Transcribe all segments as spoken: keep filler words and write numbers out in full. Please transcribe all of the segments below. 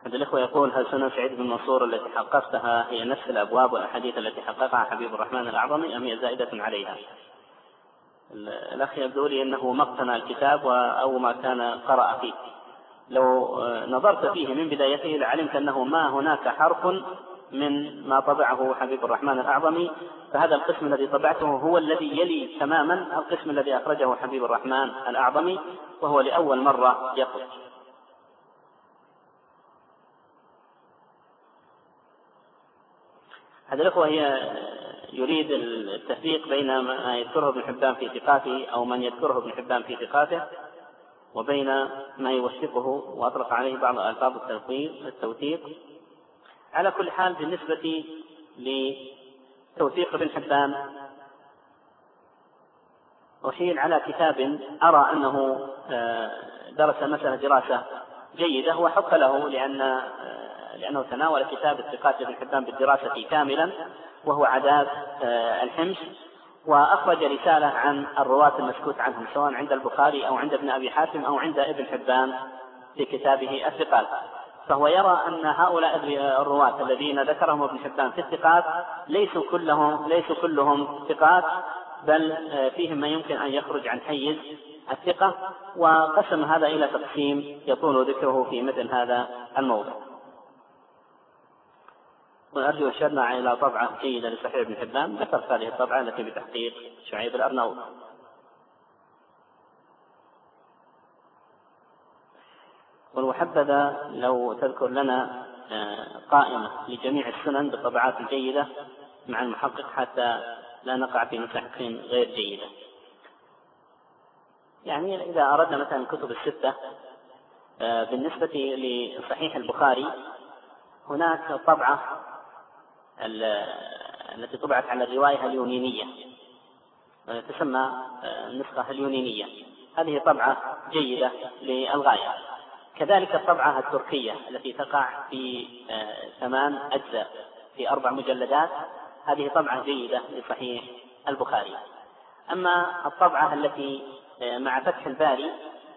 أحد الإخوة يقول: هل سنن سعيد بن منصور التي حققتها هي نفس الأبواب والأحاديث التي حققها حبيب الرحمن الأعظمي أم هي زائدة عليها؟ الأخ يبدو لي أنه ما اقتنى الكتاب أو ما كان قرأ فيه. لو نظرت فيه من بدايته لعلمت أنه ما هناك حرف من ما طبعه حبيب الرحمن الأعظمي، فهذا القسم الذي طبعته هو الذي يلي تماما القسم الذي أخرجه حبيب الرحمن الأعظمي، وهو لأول مرة يخرج. هذا الأخوة هي يريد التفريق بين ما يذكره ابن حبان في ثقاته أو من يذكره ابن حبان في ثقاته وبين ما يوثقه، وأطلق عليه بعض ألفاظ التوثيق. على كل حال بالنسبة لتوثيق ابن حبان أحيل على كتاب أرى أنه درس مسألة دراسة جيدة وحق له، لأن لأنه تناول كتاب الثقات ابن حبان بالدراسة كاملا، وهو عذاب الحمص، وأخرج رسالة عن الرواة المسكوت عنهم سواء عند البخاري أو عند ابن أبي حاتم أو عند ابن حبان في كتابه الثقات. فهو يرى أن هؤلاء الرواة الذين ذكرهم ابن حبان في الثقات ليسوا كلهم ليسوا كلهم ثقات، بل فيهم من يمكن أن يخرج عن حيز الثقة، وقسم هذا إلى تقسيم يطول ذكره في مثل هذا الموضوع. وأرجو أشرنا إلى طبعة جيدة لصحيح ابن حبان، ذكرت هذه الطبعة التي بتحقيق شعيب الأرناؤوط. والمحبذة لو تذكر لنا قائمة لجميع السنن بطبعات جيدة مع المحقق حتى لا نقع في متحقق غير جيدة. يعني إذا أردنا مثلا الكتب الستة، بالنسبة لصحيح البخاري هناك طبعة التي طبعت على الرواية اليونانية تسمى النسخة اليونانية، هذه طبعة جيدة للغاية. كذلك الطبعة التركية التي تقع في ثمان أجزاء في أربع مجلدات، هذه طبعة جيدة لصحيح البخاري. أما الطبعة التي مع فتح الباري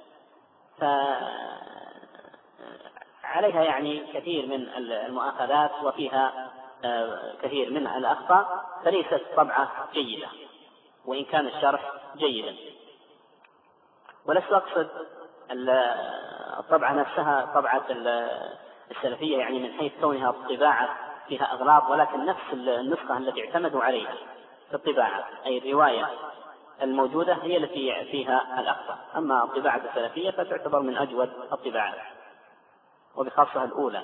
فعليها يعني كثير من المؤاخذات وفيها كثير من الأخطاء، فليست طبعة جيدة وإن كان الشرح جيدا. ولست أقصد الطبعة نفسها طبعة السلفية يعني من حيث كونها الطباعة فيها أغلاط، ولكن نفس النسخة التي اعتمدوا عليها في الطباعة أي الرواية الموجودة هي التي فيها الأخطاء. أما الطباعة السلفية فتعتبر من أجود الطباعات وبخاصة الأولى.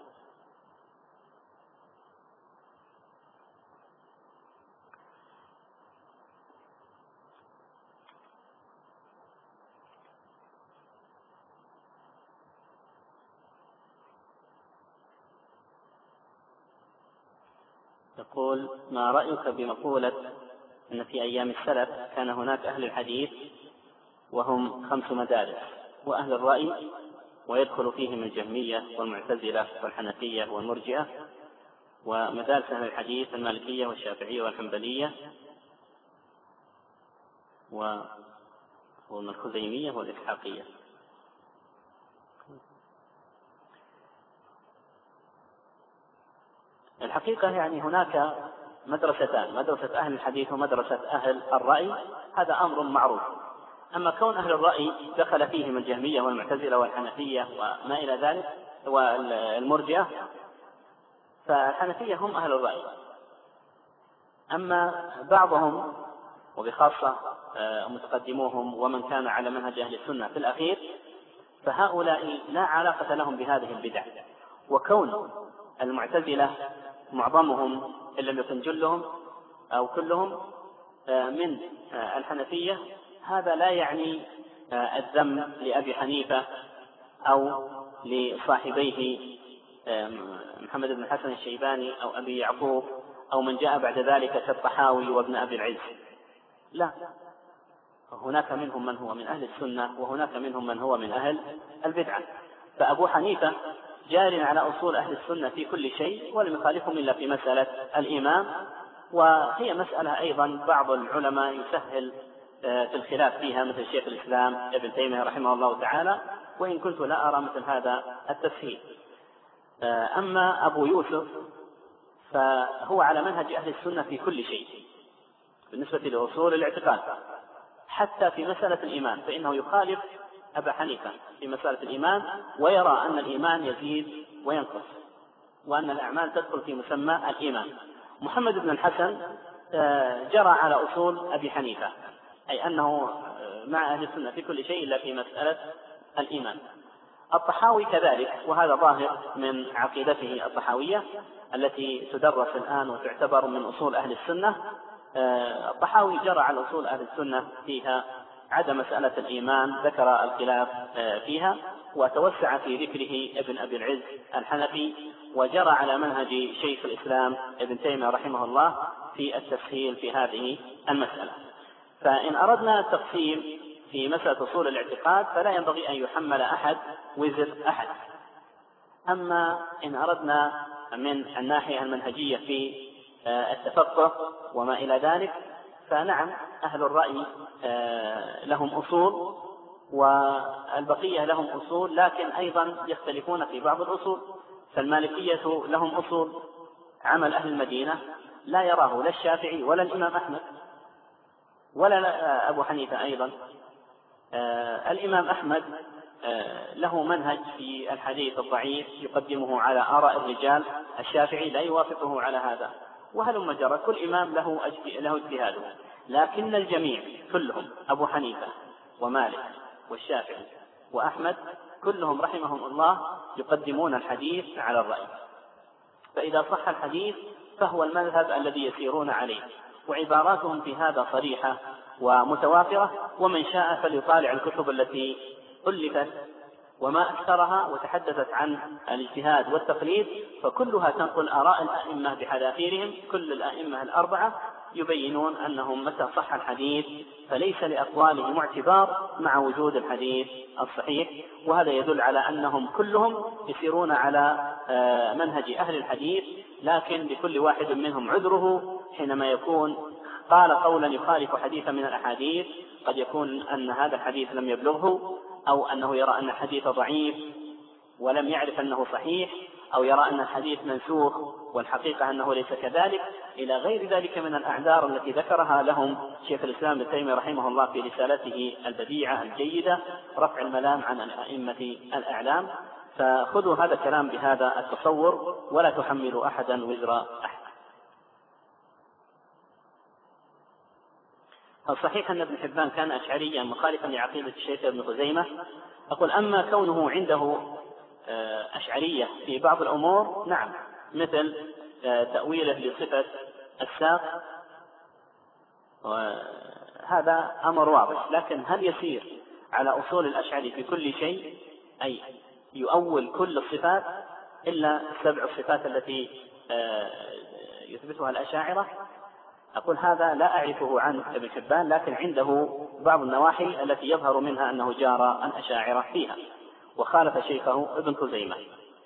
يقول: ما رأيك بمقولة أن في أيام السلف كان هناك أهل الحديث وهم خمس مدارس، وأهل الرأي ويدخل فيهم الجهمية والمعتزلة والحنفية والمرجئة، ومدارس أهل الحديث المالكية والشافعية والحنبلية والخزيمية والإسحاقية. الحقيقة يعني هناك مدرستان، مدرسة أهل الحديث ومدرسة أهل الرأي، هذا أمر معروف. أما كون أهل الرأي دخل فيهم الجهمية والمعتزلة والحنفية وما إلى ذلك والمرجئة، فالحنفية هم أهل الرأي. أما بعضهم وبخاصة متقدموهم ومن كان على منهج أهل السنة في الأخير، فهؤلاء لا علاقة لهم بهذه البدع. وكون المعتزلة معظمهم إن لم يكن جلهم أو كلهم من الحنفية، هذا لا يعني الذم لأبي حنيفة أو لصاحبيه محمد بن حسن الشيباني أو أبي يعقوب أو من جاء بعد ذلك كالطحاوي وابن أبي العز، لا، هناك منهم من هو من أهل السنة وهناك منهم من هو من أهل البدعة. فأبو حنيفة جار على أصول أهل السنة في كل شيء ولم يخالفهم إلا في مسألة الإمام، وهي مسألة أيضا بعض العلماء يسهل في الخلاف فيها مثل شيخ الإسلام ابن تيمية رحمه الله تعالى، وإن كنت لا أرى مثل هذا التسهيل. أما أبو يوسف فهو على منهج أهل السنة في كل شيء بالنسبة لأصول الاعتقاد، حتى في مسألة الإيمان فإنه يخالف أبا حنيفة في مسألة الإيمان، ويرى أن الإيمان يزيد وينقص وأن الأعمال تدخل في مسمى الإيمان. محمد بن الحسن جرى على أصول أبي حنيفة، أي أنه مع أهل السنة في كل شيء إلا في مسألة الإيمان. الطحاوي كذلك، وهذا ظاهر من عقيدته الطحاوية التي تدرس الآن وتعتبر من أصول أهل السنة. الطحاوي جرى على أصول أهل السنة فيها عدم مسألة الإيمان، ذكر الخلاف فيها وتوسع في ذكره ابن أبي العز الحنفي، وجرى على منهج شيخ الإسلام ابن تيمية رحمه الله في التسهيل في هذه المسألة. فإن أردنا التقسيم في مسألة أصول الاعتقاد فلا ينبغي أن يحمل أحد وزر أحد. أما إن أردنا من الناحية المنهجية في التفقه وما إلى ذلك فنعم أهل الرأي لهم أصول والبقية لهم أصول، لكن أيضا يختلفون في بعض الأصول. فالمالكية لهم أصول عمل أهل المدينة لا يراه لا الشافعي ولا الإمام أحمد ولا أبو حنيفة أيضا. الإمام أحمد له منهج في الحديث الضعيف يقدمه على آراء الرجال، الشافعي لا يوافقه على هذا، وهلم جرى كل إمام له له اجتهاده. لكن الجميع كلهم أبو حنيفة ومالك والشافعي وأحمد كلهم رحمهم الله يقدمون الحديث على الرأي، فإذا صح الحديث فهو المذهب الذي يسيرون عليه، وعباراتهم في هذا صريحة ومتوافرة. ومن شاء فليطالع الكتب التي ألفت وما أكثرها وتحدثت عن الاجتهاد والتقليد، فكلها تنقل آراء الأئمة بحذافيرهم. كل الأئمة الأربعة يبينون أنهم متى صح الحديث فليس لأقوالهم اعتبار مع وجود الحديث الصحيح، وهذا يدل على أنهم كلهم يسيرون على منهج أهل الحديث، لكن لكل واحد منهم عذره حينما يكون قال قولا يخالف حديثا من الأحاديث. قد يكون أن هذا الحديث لم يبلغه، أو أنه يرى أن الحديث ضعيف ولم يعرف أنه صحيح، أو يرى أن الحديث منسوخ والحقيقة أنه ليس كذلك، إلى غير ذلك من الأعذار التي ذكرها لهم شيخ الإسلام ابن تيمية رحمه الله في رسالته البديعة الجيدة رفع الملام عن الأئمة الأعلام. فخذوا هذا الكلام بهذا التصور ولا تحملوا أحدا وزر أحد. الصحيح أن ابن حبان كان أشعريا مخالفا لعقيدة الشيخ ابن خزيمة. أقول أما كونه عنده أشعرية في بعض الأمور نعم، مثل تأويله لصفة الساق، وهذا أمر واضح. لكن هل يسير على أصول الأشعري في كل شيء، أي يؤول كل الصفات إلا سبع الصفات التي يثبتها الأشاعرة؟ أقول هذا لا أعرفه عن ابن حبان، لكن عنده بعض النواحي التي يظهر منها أنه جار الأشاعرة فيها وخالف شيخه ابن خزيمة.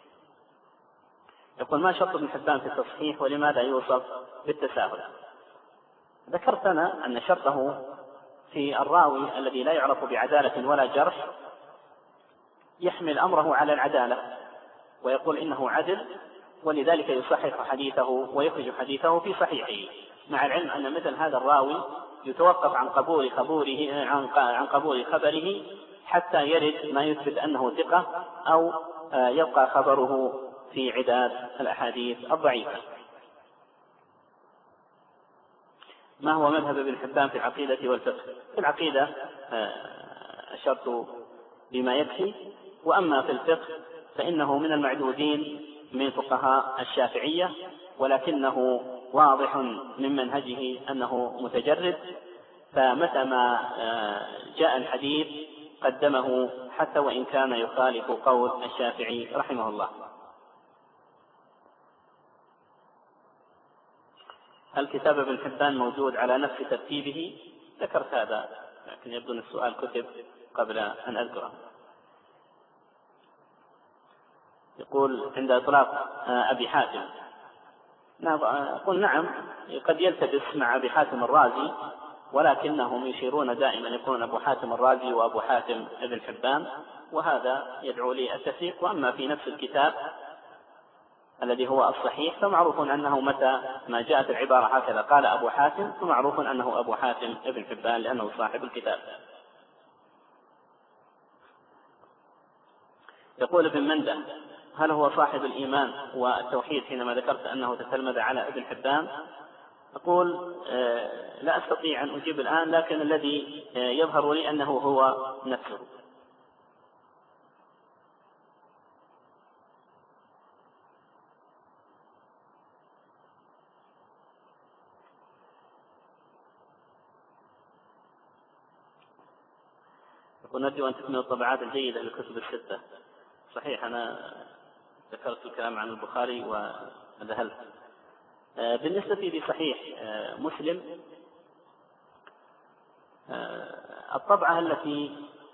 يقول ما شرط ابن حبان في التصحيح ولماذا يوصف بالتساهل؟ ذكرت أنا أن شرطه في الراوي الذي لا يعرف بعدالة ولا جرح يحمل أمره على العدالة ويقول إنه عدل، ولذلك يصحح حديثه ويخرج حديثه في صحيحه، مع العلم أن مثل هذا الراوي يتوقف عن قبول خبره عن قبول خبره حتى يرد ما يثبت أنه ثقة، أو يبقى خبره في عداد الأحاديث الضعيفة. ما هو مذهب ابن حبان في العقيدة والفقه؟ في العقيدة أشرت بما يكفي، وأما في الفقه فإنه من المعدودين من فقهاء الشافعية، ولكنه واضح من منهجه أنه متجرد، فمتى ما جاء الحديث قدمه حتى وإن كان يخالف قول الشافعي رحمه الله. هل كتاب ابن حبان موجود على نفس ترتيبه؟ ذكرت هذا، لكن يبدو أن السؤال كتب قبل أن أذكره. يقول عند إطلاق أبي حاتم، قل نعم قد يلتبس مع أبي حاتم الرازي، ولكنهم يشيرون دائما يكون أبو حاتم الرازي وأبو حاتم ابن حبان، وهذا يدعو لي التفريق. وأما في نفس الكتاب الذي هو الصحيح، فمعروف أنه متى ما جاءت العبارة هكذا قال أبو حاتم فمعروف أنه أبو حاتم ابن حبان لأنه صاحب الكتاب. يقول ابن منده: هل هو صاحب الإيمان والتوحيد حينما ذكرت أنه تتلمذ على ابن حبان؟ أقول لا أستطيع أن أجيب الآن، لكن الذي يظهر لي أنه هو نفسه. ونرجو أن تكمل الطبعات الجيدة للكتب الستة. صحيح، أنا ذكرت الكلام عن البخاري وذهلت. بالنسبة لصحيح مسلم، الطبعة التي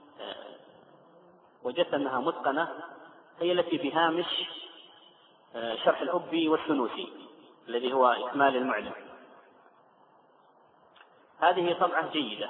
وجدت أنها متقنة هي التي بهامش شرح الأبي والسنوسي الذي هو إكمال المعلم. هذه طبعة جيدة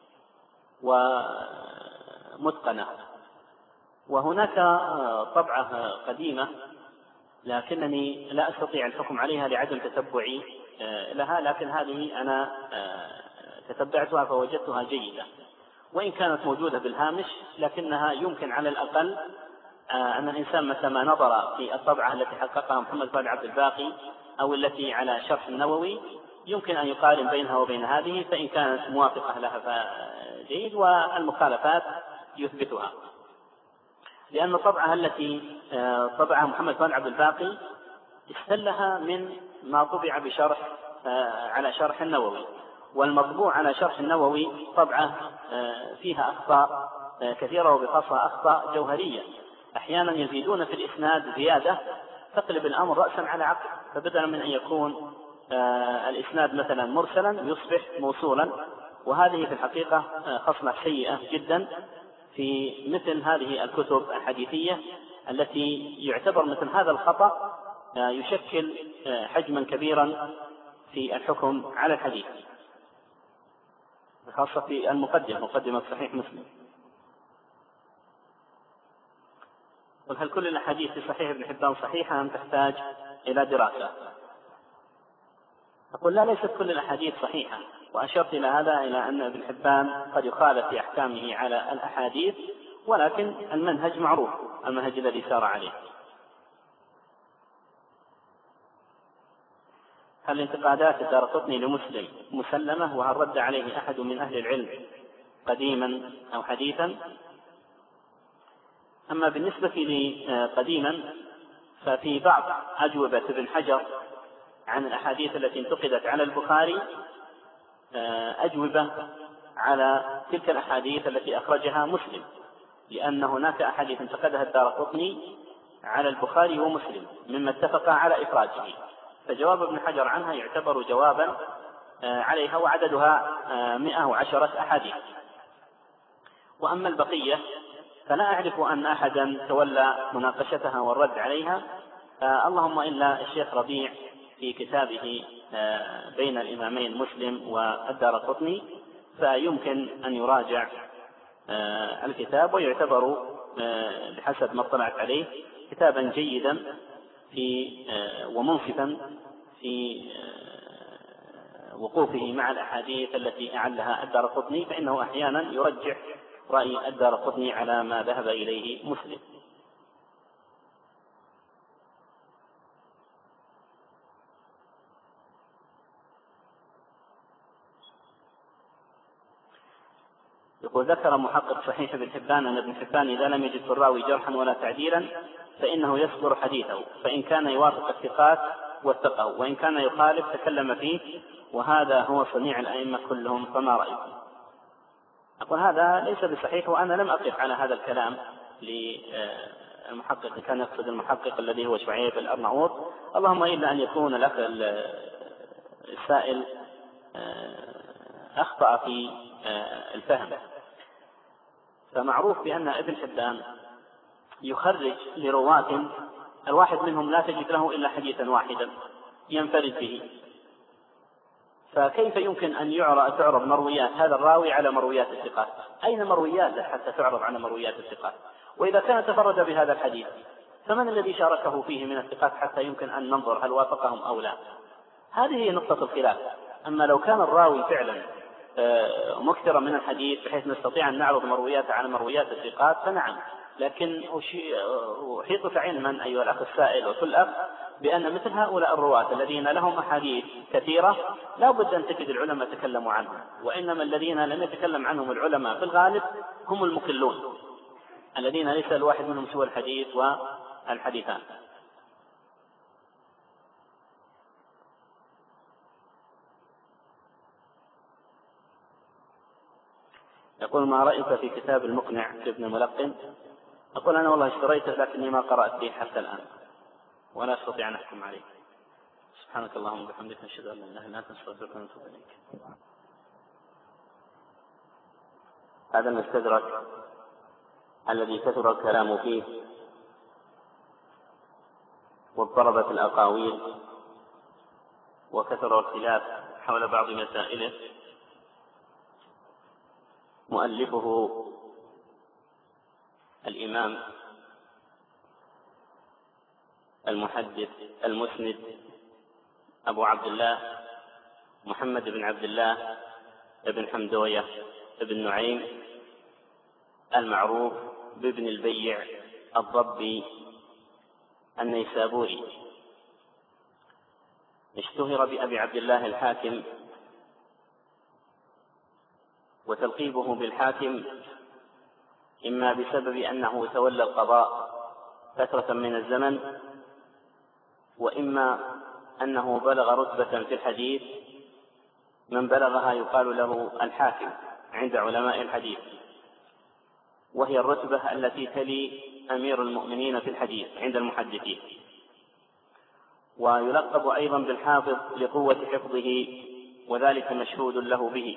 ومتقنة. وهناك طبعة قديمة لكنني لا أستطيع الحكم عليها لعدم تتبعي لها، لكن هذه أنا تتبعتها فوجدتها جيدة، وإن كانت موجودة بالهامش لكنها يمكن على الأقل أن الإنسان متى ما نظر في الطبعة التي حققها محمد فؤاد عبد الباقي أو التي على شرح النووي يمكن أن يقارن بينها وبين هذه، فإن كانت موافقة لها فجيد، والمخالفات يثبتها. لأن الطبعة التي طبعها محمد فؤاد عبد الباقي استلها من ما طبع بشرح على شرح النووي، والمطبوع على شرح النووي طبعة فيها أخطاء كثيرة، وبخاصة أخطاء جوهرية. أحيانا يزيدون في الإسناد زيادة تقلب الأمر رأسا على عقب، فبدلا من أن يكون الإسناد مثلا مرسلا يصبح موصولا، وهذه في الحقيقة خصلة سيئة جدا في مثل هذه الكتب الحديثية التي يعتبر مثل هذا الخطأ يشكل حجما كبيرا في الحكم على الحديث، خاصة في المقدمة مقدمة صحيح مسلم. هل كل الأحاديث في صحيح ابن حبان صحيحة أم تحتاج إلى دراسة؟ أقول لا، ليست كل الأحاديث صحيحة، وأشرت إلى هذا إلى أن ابن حبان قد يخالف في أحكامه على الأحاديث، ولكن المنهج معروف، المنهج الذي سار عليه. هل انتقادات الدارقطني لمسلم مسلمة، وهل رد عليه أحد من أهل العلم قديما أو حديثا؟ أما بالنسبة لي قديما ففي بعض أجوبة ابن حجر عن الأحاديث التي انتقدت على البخاري أجوبة على تلك الأحاديث التي أخرجها مسلم، لأن هناك أحاديث انتقدها الدارقطني على البخاري ومسلم مما اتفق على إخراجه، فجواب ابن حجر عنها يعتبر جوابا عليها، وعددها مئة وعشرة أحاديث. وأما البقية فلا أعرف أن أحدا تولى مناقشتها والرد عليها، اللهم إلا الشيخ ربيع في كتابه بين الإمامين مسلم والدارقطني، فيمكن أن يراجع الكتاب، ويعتبر بحسب ما اطلعت عليه كتابا جيدا في ومنصفا في وقوفه مع الأحاديث التي أعلها الدارقطني، فإنه أحيانا يرجح رأي الدارقطني على ما ذهب إليه مسلم. يقول: ذكر محقق صحيح ابن حبان أن ابن حبان إذا لم يجد في الراوي جرحا ولا تعديلا فإنه يصبر حديثه، فإن كان يوافق الثقات واتقه، وإن كان يخالف تكلم فيه، وهذا هو صنيع الأئمة كلهم، فما رأيكم؟ أقول هذا ليس بصحيح، وأنا لم أقف على هذا الكلام للمحقق، كان يقصد المحقق الذي هو شعيب الأرناؤوط، اللهم إلا أن يكون الأخ السائل أخطأ في الفهم. فمعروف بأن ابن حبان يخرج لرواة الواحد منهم لا تجد له إلا حديثا واحدا ينفرد به، فكيف يمكن أن تعرض مرويات هذا الراوي على مرويات الثقات؟ أين مروياته حتى تعرض على مرويات الثقات؟ وإذا كان تفرد بهذا الحديث فمن الذي شاركه فيه من الثقات حتى يمكن أن ننظر هل وافقهم أو لا؟ هذه هي نقطة الخلاف. أما لو كان الراوي فعلا مكثرا من الحديث بحيث نستطيع أن نعرض مروياته على مرويات الثقات فنعم، لكن أحيطك علما أيها الأخ السائل وكل أخ بأن مثل هؤلاء الرواة الذين لهم أحاديث كثيرة لا بد أن تجد العلماء تكلموا عنهم، وإنما الذين لم يتكلم عنهم العلماء في الغالب هم المقلون الذين ليس الواحد منهم سوى الحديث والحديثان. يقول: ما رأيك في كتاب المقنع لابن الملقن؟ أقول: أنا والله اشتريته لكني ما قرأت فيه حتى الآن ولا أستطيع أن أحكم عليه. سبحانك اللهم وبحمدك، نشهد أن لا إله إلا أنت، نستغفرك ونتوب إليك. هذا المستدرك الذي كثر الكلام فيه واضطربت الأقاويل وكثر الخلاف حول بعض مسائله، مؤلفه الإمام المحدث المسند أبو عبد الله محمد بن عبد الله بن حمدوية بن نعيم المعروف بابن البيع الضبي النيسابوري، اشتهر بأبي عبد الله الحاكم، وتلقيبه بالحاكم إما بسبب أنه تولى القضاء فترة من الزمن، وإما أنه بلغ رتبة في الحديث من بلغها يقال له الحاكم عند علماء الحديث، وهي الرتبة التي تلي أمير المؤمنين في الحديث عند المحدثين. ويلقب أيضا بالحافظ لقوة حفظه، وذلك مشهود له به.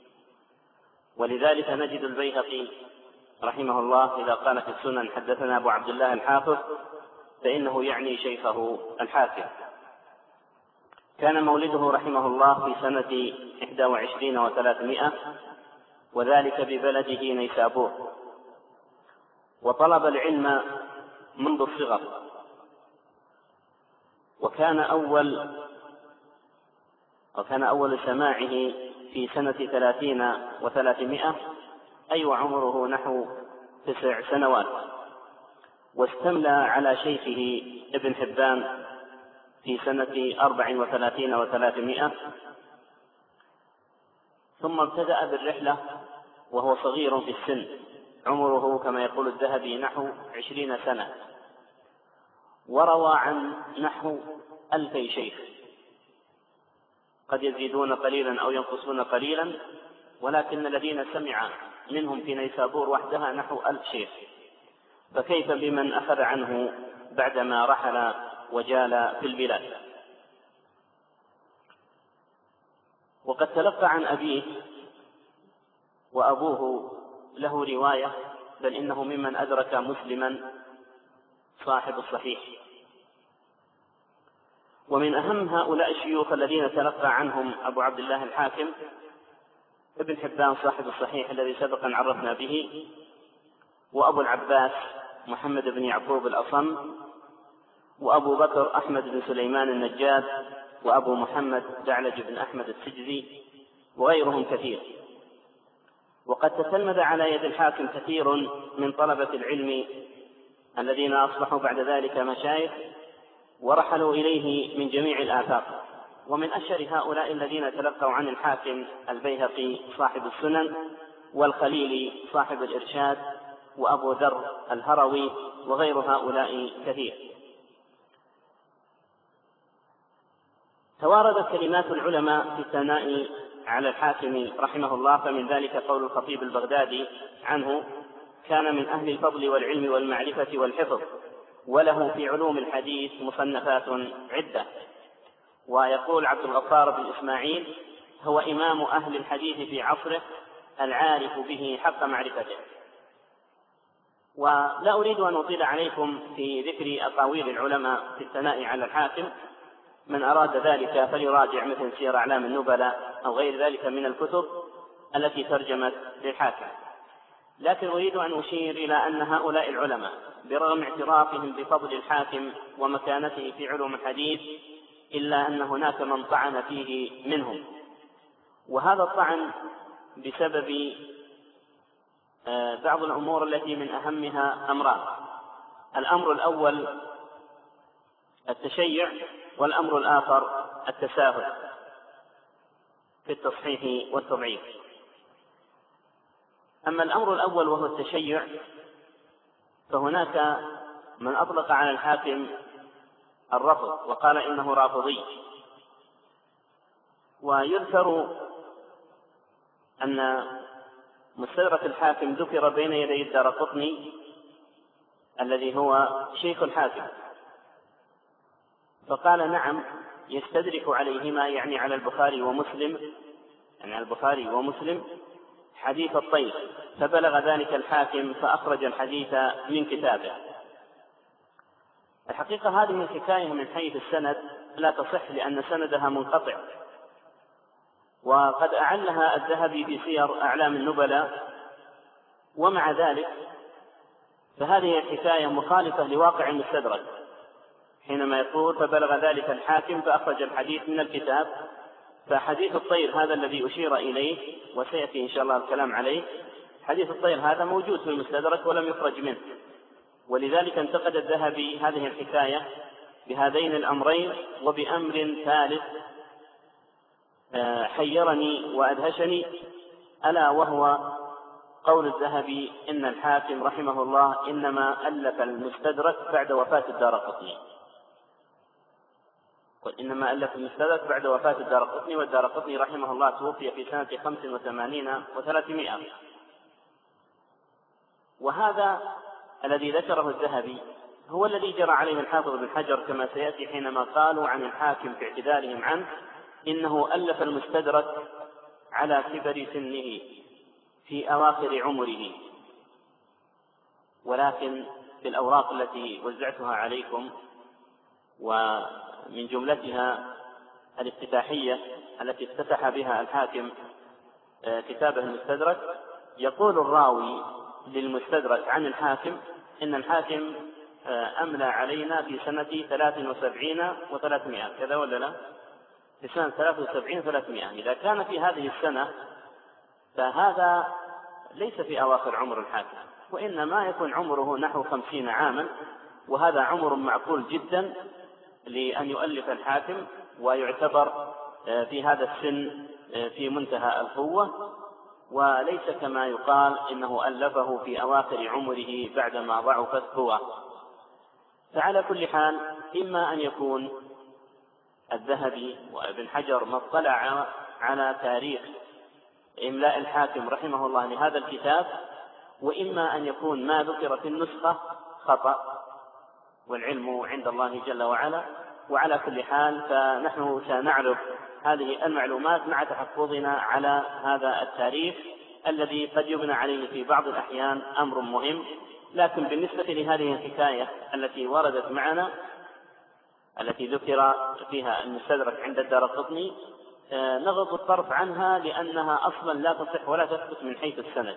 ولذلك نجد البيهقي رحمه الله إذا قال في السنن حدثنا أبو عبد الله الحافظ فإنه يعني شيخه الحاكم. كان مولده رحمه الله في سنة إحدى وعشرين وثلاثمائة، وذلك ببلده نيسابور، وطلب العلم منذ الصغر، وكان أول وكان أول سماعه في سنة ثلاثين وثلاثمائة، أي وعمره نحو تسع سنوات، واستملى على شيخه ابن حبان في سنة أربع وثلاثين وثلاثمائة، ثم ابتدأ بالرحلة وهو صغير في السن، عمره كما يقول الذهبي نحو عشرين سنة، وروى عن نحو ألفي شيخ، قد يزيدون قليلا أو ينقصون قليلا، ولكن الذين سمع منهم في نيسابور وحدها نحو ألف شيخ، فكيف بمن أخذ عنه بعدما رحل وجال في البلاد. وقد تلقى عن أبيه، وأبوه له رواية، بل إنه ممن أدرك مسلما صاحب الصحيح. ومن أهم هؤلاء الشيوخ الذين تلقى عنهم أبو عبد الله الحاكم ابن حبان صاحب الصحيح الذي سبقا عرفنا به، وأبو العباس محمد بن يعقوب الأصم، وأبو بكر أحمد بن سليمان النجاد، وأبو محمد دعلج بن أحمد السجزي، وغيرهم كثير. وقد تتلمذ على يد الحاكم كثير من طلبة العلم الذين أصبحوا بعد ذلك مشايخ ورحلوا إليه من جميع الآفاق. ومن أشهر هؤلاء الذين تلقوا عن الحاكم البيهقي صاحب السنن، والخليلي صاحب الإرشاد، وأبو ذر الهروي، وغير هؤلاء كثير. تواردت كلمات العلماء في الثناء على الحاكم رحمه الله، فمن ذلك قول الخطيب البغدادي عنه: كان من أهل الفضل والعلم والمعرفة والحفظ، وله في علوم الحديث مصنفات عدة. ويقول عبد الغفار بن إسماعيل: هو إمام أهل الحديث في عصره العارف به حق معرفته. ولا أريد أن أطيل عليكم في ذكر أقاويل العلماء في الثناء على الحاكم، من أراد ذلك فليراجع مثل سير أعلام النبلاء أو غير ذلك من الكتب التي ترجمت للحاكم. لكن أريد أن أشير إلى أن هؤلاء العلماء برغم اعترافهم بفضل الحاكم ومكانته في علوم الحديث إلا أن هناك من طعن فيه منهم، وهذا الطعن بسبب بعض الأمور التي من أهمها أمران: الأمر الأول التشيع، والأمر الآخر التساهل في التصحيح والتضعيف. أما الأمر الأول وهو التشيع، فهناك من أطلق على الحاكم الرفض وقال إنه رافضي، ويذكر أن مستدرك الحاكم ذكر بين يدي الدارقطني الذي هو شيخ الحاكم، فقال نعم يستدرك عليهما، يعني على البخاري ومسلم، يعني على البخاري ومسلم حديث الطير، فبلغ ذلك الحاكم فأخرج الحديث من كتابه. الحقيقة هذه الحكاية من حيث السند لا تصح، لأن سندها منقطع، وقد أعلها الذهبي في سير أعلام النبلاء، ومع ذلك فهذه الحكاية مخالفة لواقع المستدرك، حينما يقول فبلغ ذلك الحاكم فأخرج الحديث من الكتاب، فحديث الطير هذا الذي أشير إليه وسيأتي إن شاء الله الكلام عليه، حديث الطير هذا موجود في المستدرك ولم يخرج منه، ولذلك انتقد الذهبي هذه الحكاية بهذين الأمرين. وبأمر ثالث حيرني وأدهشني، ألا وهو قول الذهبي إن الحاكم رحمه الله إنما ألف المستدرك بعد وفاة الدارقطني، قل إنما ألف المستدرك بعد وفاة الدارقطني، والدارقطني رحمه الله توفي في سنة خمس وثمانين وثلاثمائة. وهذا الذي ذكره الذهبي هو الذي جرى عليه الحافظ بن حجر كما سيأتي، حينما قالوا عن الحاكم في اعتدالهم عنه إنه ألف المستدرك على كبر سنه في أواخر عمره. ولكن في الأوراق التي وزعتها عليكم ومن جملتها الافتتاحية التي افتتح بها الحاكم كتابه المستدرك، يقول الراوي للمستدرك عن الحاكم إن الحاكم أملى علينا في سنة ثلاث وسبعين وثلاثمائة، كذا ولا لا؟ في سنة ثلاث وسبعين وثلاثمائة. إذا كان في هذه السنة فهذا ليس في أواخر عمر الحاكم، وإنما يكون عمره نحو خمسين عاما، وهذا عمر معقول جدا لأن يؤلف الحاكم، ويعتبر في هذا السن في منتهى القوة، وليس كما يقال إنه ألفه في أواخر عمره بعدما ضعفت قواه. فعلى كل حال إما أن يكون الذهبي وابن حجر ما اطلع على تاريخ إملاء الحاكم رحمه الله لهذا الكتاب، وإما أن يكون ما ذكر في النسخة خطأ، والعلم عند الله جل وعلا. وعلى كل حال فنحن سنعرض هذه المعلومات مع تحفظنا على هذا التاريخ الذي قد يبنى عليه في بعض الأحيان أمر مهم. لكن بالنسبة لهذه الحكاية التي وردت معنا التي ذكر فيها المستدرك عند الدارقطني نغض الطرف عنها، لأنها أصلا لا تصح ولا تثبت من حيث السند.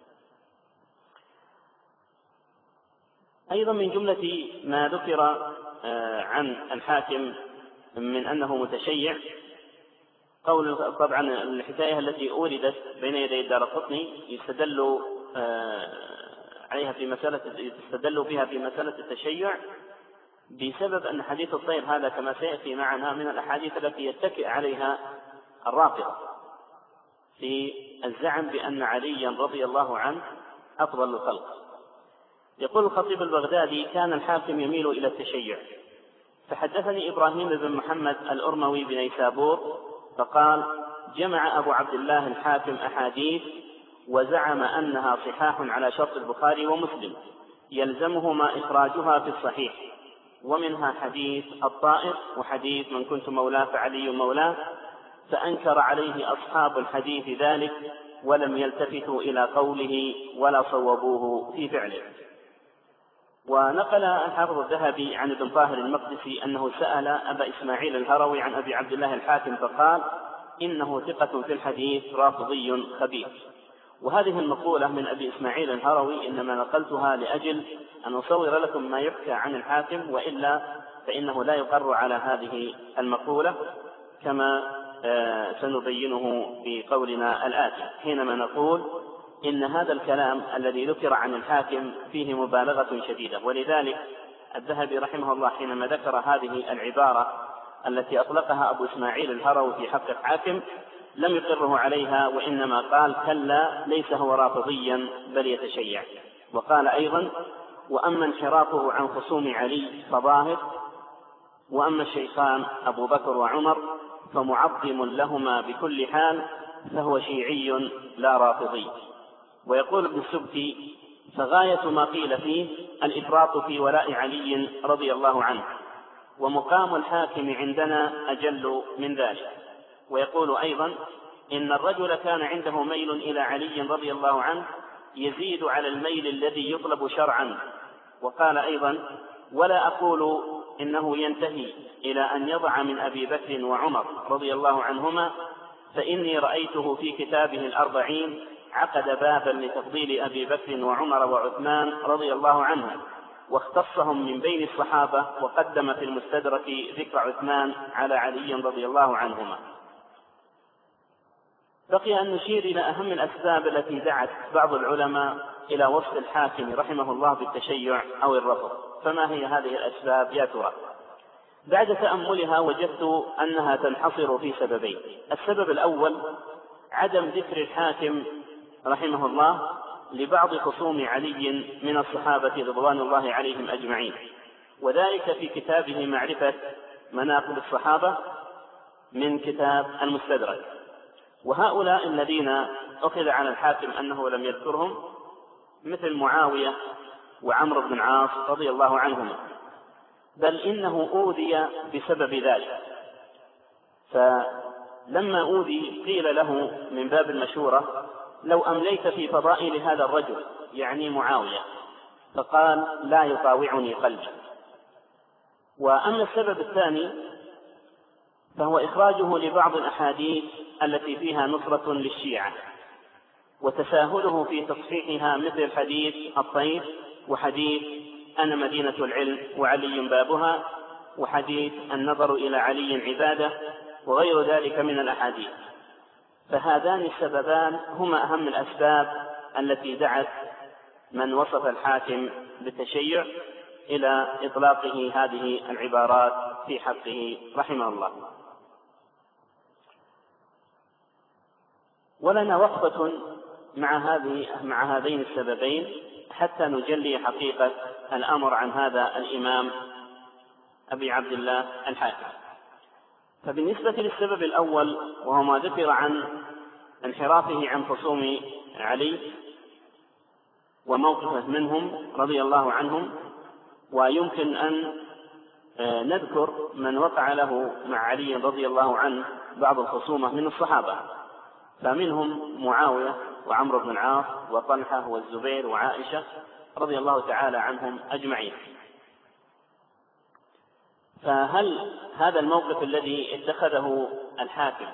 أيضا من جملة ما ذكر عن الحاكم من أنه متشيع قول، طبعا الحكاية التي أوردت بين يدي الدارقطني يستدل عليها في مسألة يستدل فيها في مسألة التشيع بسبب أن حديث الطير هذا كما سيأتي معنا من الأحاديث التي يتكئ عليها الرافضة في الزعم بأن عليا رضي الله عنه أفضل الخلق. يقول الخطيب البغدادي كان الحاكم يميل إلى التشيع، فحدثني إبراهيم بن محمد الأرموي بنيسابور فقال جمع أبو عبد الله الحاكم أحاديث وزعم أنها صحاح على شرط البخاري ومسلم يلزمهما إخراجها في الصحيح، ومنها حديث الطائر وحديث من كنت مولاه فعلي مولاه، فأنكر عليه أصحاب الحديث ذلك ولم يلتفتوا إلى قوله ولا صوبوه في فعله. ونقل الحافظ الذهبي عن ابن طاهر المقدسي أنه سأل أبا إسماعيل الهروي عن أبي عبد الله الحاكم فقال إنه ثقة في الحديث رافضي خبيث. وهذه المقولة من أبي إسماعيل الهروي إنما نقلتها لأجل أن أصور لكم ما يحكى عن الحاكم، وإلا فإنه لا يقر على هذه المقولة كما سنبينه بقولنا الآتي حينما نقول إن هذا الكلام الذي ذكر عن الحاكم فيه مبالغة شديدة. ولذلك الذهبي رحمه الله حينما ذكر هذه العبارة التي أطلقها أبو إسماعيل الهروي في حق الحاكم لم يقره عليها، وإنما قال كلا ليس هو رافضيا بل يتشيع. وقال أيضا وأما انحرافه عن خصوم علي فظاهر، وأما الشيخان أبو بكر وعمر فمعظم لهما بكل حال، فهو شيعي لا رافضي. ويقول ابن السبكي فغاية ما قيل فيه الإفراط في ولاء علي رضي الله عنه، ومقام الحاكم عندنا أجل من ذلك. ويقول أيضا إن الرجل كان عنده ميل إلى علي رضي الله عنه يزيد على الميل الذي يطلب شرعا. وقال أيضا ولا أقول إنه ينتهي إلى أن يضع من أبي بكر وعمر رضي الله عنهما، فإني رأيته في كتابه الأربعين عقد بابا لتفضيل أبي بكر وعمر وعثمان رضي الله عنهم، واختصهم من بين الصحابة، وقدم في المستدرك ذكر عثمان على علي رضي الله عنهما. بقي أن نشير إلى أهم الأسباب التي دعت بعض العلماء إلى وصف الحاكم رحمه الله بالتشيع أو الرفض. فما هي هذه الأسباب يا ترى؟ بعد تأملها وجدت أنها تنحصر في سببين. السبب الأول عدم ذكر الحاكم رحمه الله لبعض خصوم علي من الصحابة رضوان الله عليهم أجمعين، وذلك في كتابه معرفة مناقب الصحابة من كتاب المستدرك. وهؤلاء الذين أخذ عن الحاكم أنه لم يذكرهم مثل معاوية وعمرو بن العاص رضي الله عنهما، بل إنه أوذي بسبب ذلك. فلما أوذي قيل له من باب المشورة لو أمليت في فضائل هذا الرجل يعني معاوية، فقال لا يطاوعني قلبي. وأما السبب الثاني فهو إخراجه لبعض الأحاديث التي فيها نصرة للشيعة، وتساهله في تصحيحها مثل حديث الطيف، وحديث أنا مدينة العلم وعلي بابها، وحديث النظر إلى علي عبادة، وغير ذلك من الأحاديث. فهذان السببان هما أهم الأسباب التي دعت من وصف الحاكم بالتشيع إلى إطلاقه هذه العبارات في حقه رحمه الله. ولنا وقفة مع هذه مع هذين السببين حتى نجلي حقيقة الأمر عن هذا الإمام أبي عبد الله الحاكم. فبالنسبة للسبب الأول وهو ما ذكر عن انحرافه عن خصوم علي وموقفه منهم رضي الله عنهم، ويمكن أن نذكر من وقع له مع علي رضي الله عنه بعض الخصومة من الصحابة، فمنهم معاوية وعمرو بن العاص وطلحة والزبير وعائشة رضي الله تعالى عنهم أجمعين. فهل هذا الموقف الذي اتخذه الحاكم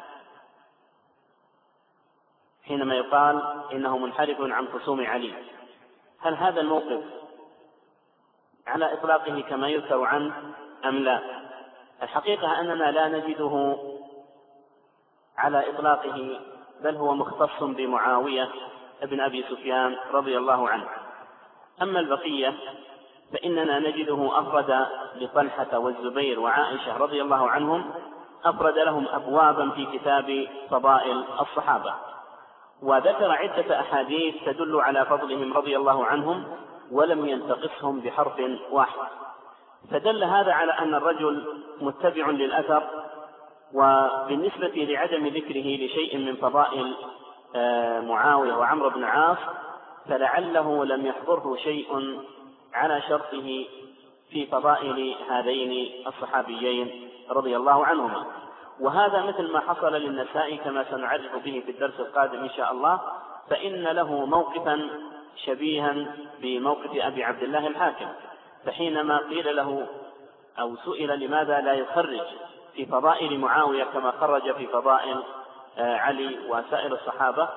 حينما يقال إنه منحرف عن خصوم علي، هل هذا الموقف على إطلاقه كما يذكر عنه أم لا؟ الحقيقة أننا لا نجده على إطلاقه، بل هو مختص بمعاوية ابن أبي سفيان رضي الله عنه. أما البقية فإننا نجده أفرد لطلحة والزبير وعائشة رضي الله عنهم، أفرد لهم أبوابا في كتاب فضائل الصحابة، وذكر عدة أحاديث تدل على فضلهم رضي الله عنهم، ولم ينتقصهم بحرف واحد. فدل هذا على أن الرجل متبع للأثر. وبالنسبة لعدم ذكره لشيء من فضائل معاوية وعمرو بن العاص فلعله لم يحضره شيء على شرطه في فضائل هذين الصحابيين رضي الله عنهما. وهذا مثل ما حصل للنسائي كما سنعرف به في الدرس القادم إن شاء الله، فإن له موقفا شبيها بموقف أبي عبد الله الحاكم. فحينما قيل له أو سئل لماذا لا يخرج في فضائل معاوية كما خرج في فضائل علي وسائر الصحابة،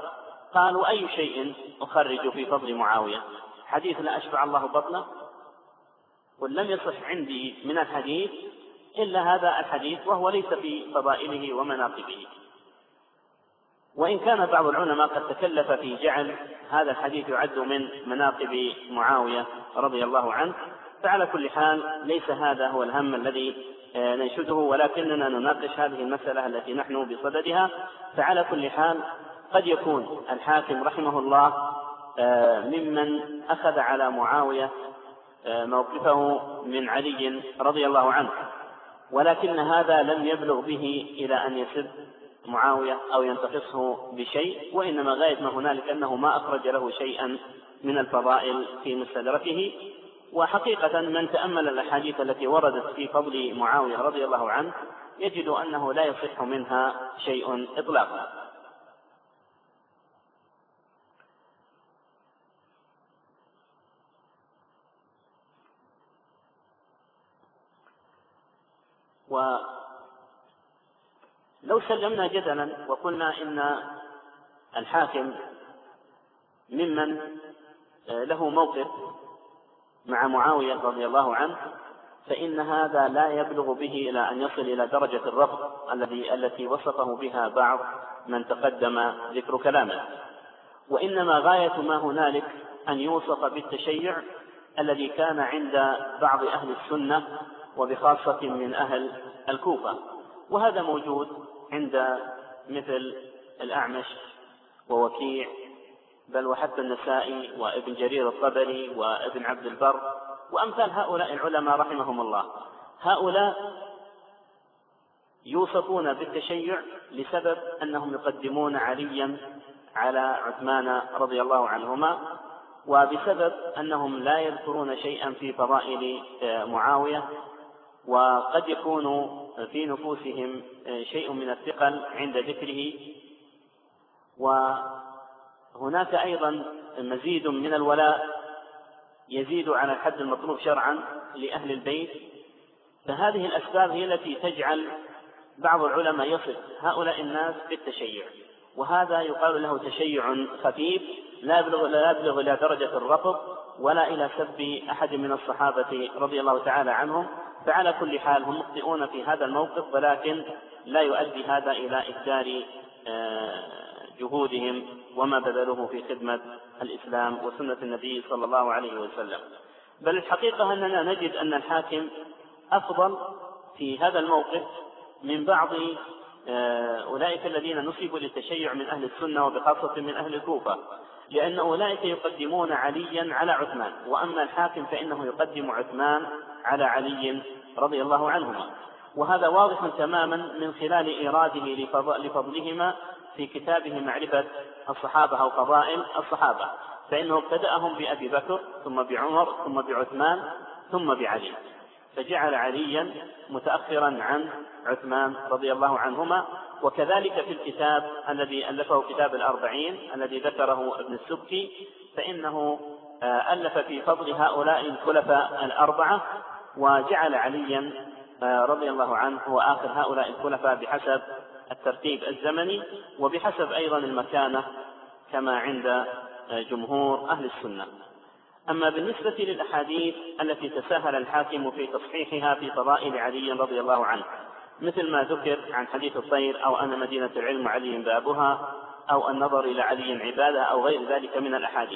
قالوا أي شيء أخرج في فضل معاوية؟ حديث لا أشبع الله بطنه؟ قل لم يصح عندي من الحديث إلا هذا الحديث، وهو ليس في فضائله ومناقبه. وإن كان بعض العلماء قد تكلف في جعل هذا الحديث يعد من مناقب معاوية رضي الله عنه، فعلى كل حال ليس هذا هو الهم الذي ننشده، ولكننا نناقش هذه المسألة التي نحن بصددها. فعلى كل حال قد يكون الحاكم رحمه الله ممن أخذ على معاوية موقفه من علي رضي الله عنه، ولكن هذا لم يبلغ به إلى أن يسب معاوية أو ينتقصه بشيء، وإنما غاية ما هنالك أنه ما أخرج له شيئا من الفضائل في مستدركه. وحقيقة من تأمل الأحاديث التي وردت في فضل معاوية رضي الله عنه يجد أنه لا يصح منها شيء إطلاقا. ولو سلمنا جدلا وقلنا إن الحاكم ممن له موقف مع معاوية رضي الله عنه، فإن هذا لا يبلغ به إلى أن يصل إلى درجة الرفض الذي التي وصفه بها بعض من تقدم ذكر كلامه، وإنما غاية ما هنالك أن يوصف بالتشيع الذي كان عند بعض أهل السنة وبخاصة من أهل الكوفة، وهذا موجود عند مثل الأعمش ووكيع، بل وحتى النسائي وابن جرير الطبري وابن عبد البر وأمثال هؤلاء العلماء رحمهم الله. هؤلاء يوصفون بالتشيع لسبب أنهم يقدمون عليا على عثمان رضي الله عنهما، وبسبب أنهم لا يذكرون شيئا في فضائل معاوية، وقد يكون في نفوسهم شيء من الثقل عند ذكره. وهناك أيضا مزيد من الولاء يزيد على الحد المطلوب شرعا لأهل البيت، فهذه الأسباب هي التي تجعل بعض العلماء يصف هؤلاء الناس بالتشيع، وهذا يقال له تشيع خفيف لا يبلغ لا يبلغ إلى درجة الرفض ولا إلى سب أحد من الصحابة رضي الله تعالى عنهم. فعلى كل حال هم مخطئون في هذا الموقف، ولكن لا يؤدي هذا إلى إهدار جهودهم وما بذلوه في خدمة الإسلام وسنة النبي صلى الله عليه وسلم. بل الحقيقة أننا نجد أن الحاكم أفضل في هذا الموقف من بعض أولئك الذين نسبوا للتشيع من أهل السنة وبخاصة من أهل الكوفة، لأن أولئك يقدمون عليا على عثمان، وأما الحاكم فإنه يقدم عثمان على علي رضي الله عنهما، وهذا واضح تماما من خلال إيراده لفضلهما في كتابه معرفة الصحابة أو فضائل الصحابة، فإنه ابتدأهم بأبي بكر ثم بعمر ثم بعثمان ثم بعلي، فجعل عليا متأخرا عن عثمان رضي الله عنهما. وكذلك في الكتاب الذي ألفه كتاب الأربعين الذي ذكره ابن السبكي، فإنه ألف في فضل هؤلاء الخلفاء الأربعة، وجعل عليا رضي الله عنه هو آخر هؤلاء الخلفاء بحسب الترتيب الزمني وبحسب أيضا المكانة كما عند جمهور أهل السنة. أما بالنسبة للأحاديث التي تساهل الحاكم في تصحيحها في فضائل علي رضي الله عنه، مثل ما ذكر عن حديث الطير أو أن مدينة العلم علي بابها أو النظر إلى علي عبادة أو غير ذلك من الأحاديث،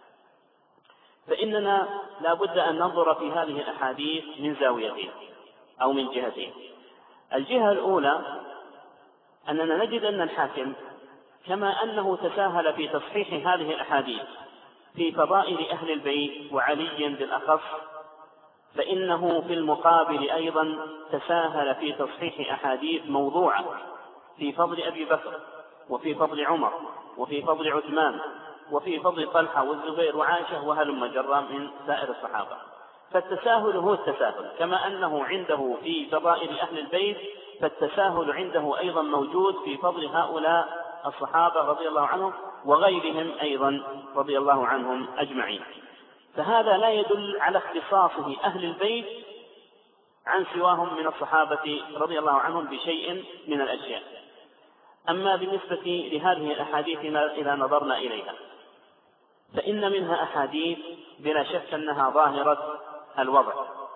فإننا لا بد أن ننظر في هذه الأحاديث من زاويتين أو من جهتين. الجهة الأولى أننا نجد أن الحاكم كما أنه تساهل في تصحيح هذه الأحاديث في فضائل أهل البيت وعلي بالأخص، فإنه في المقابل أيضا تساهل في تصحيح أحاديث موضوعة في فضل أبي بكر وفي فضل عمر وفي فضل عثمان وفي فضل طلحة والزبير وعائشة وهلم جرا من سائر الصحابة. فالتساهل هو التساهل، كما أنه عنده في فضائل أهل البيت فالتساهل عنده أيضا موجود في فضل هؤلاء الصحابة رضي الله عنهم وغيرهم أيضا رضي الله عنهم أجمعين. فهذا لا يدل على اختصاصه أهل البيت عن سواهم من الصحابة رضي الله عنهم بشيء من الأشياء. أما بالنسبة لهذه الأحاديث إذا نظرنا إليها فإن منها أحاديث بلا شك أنها ظاهرة الوضع،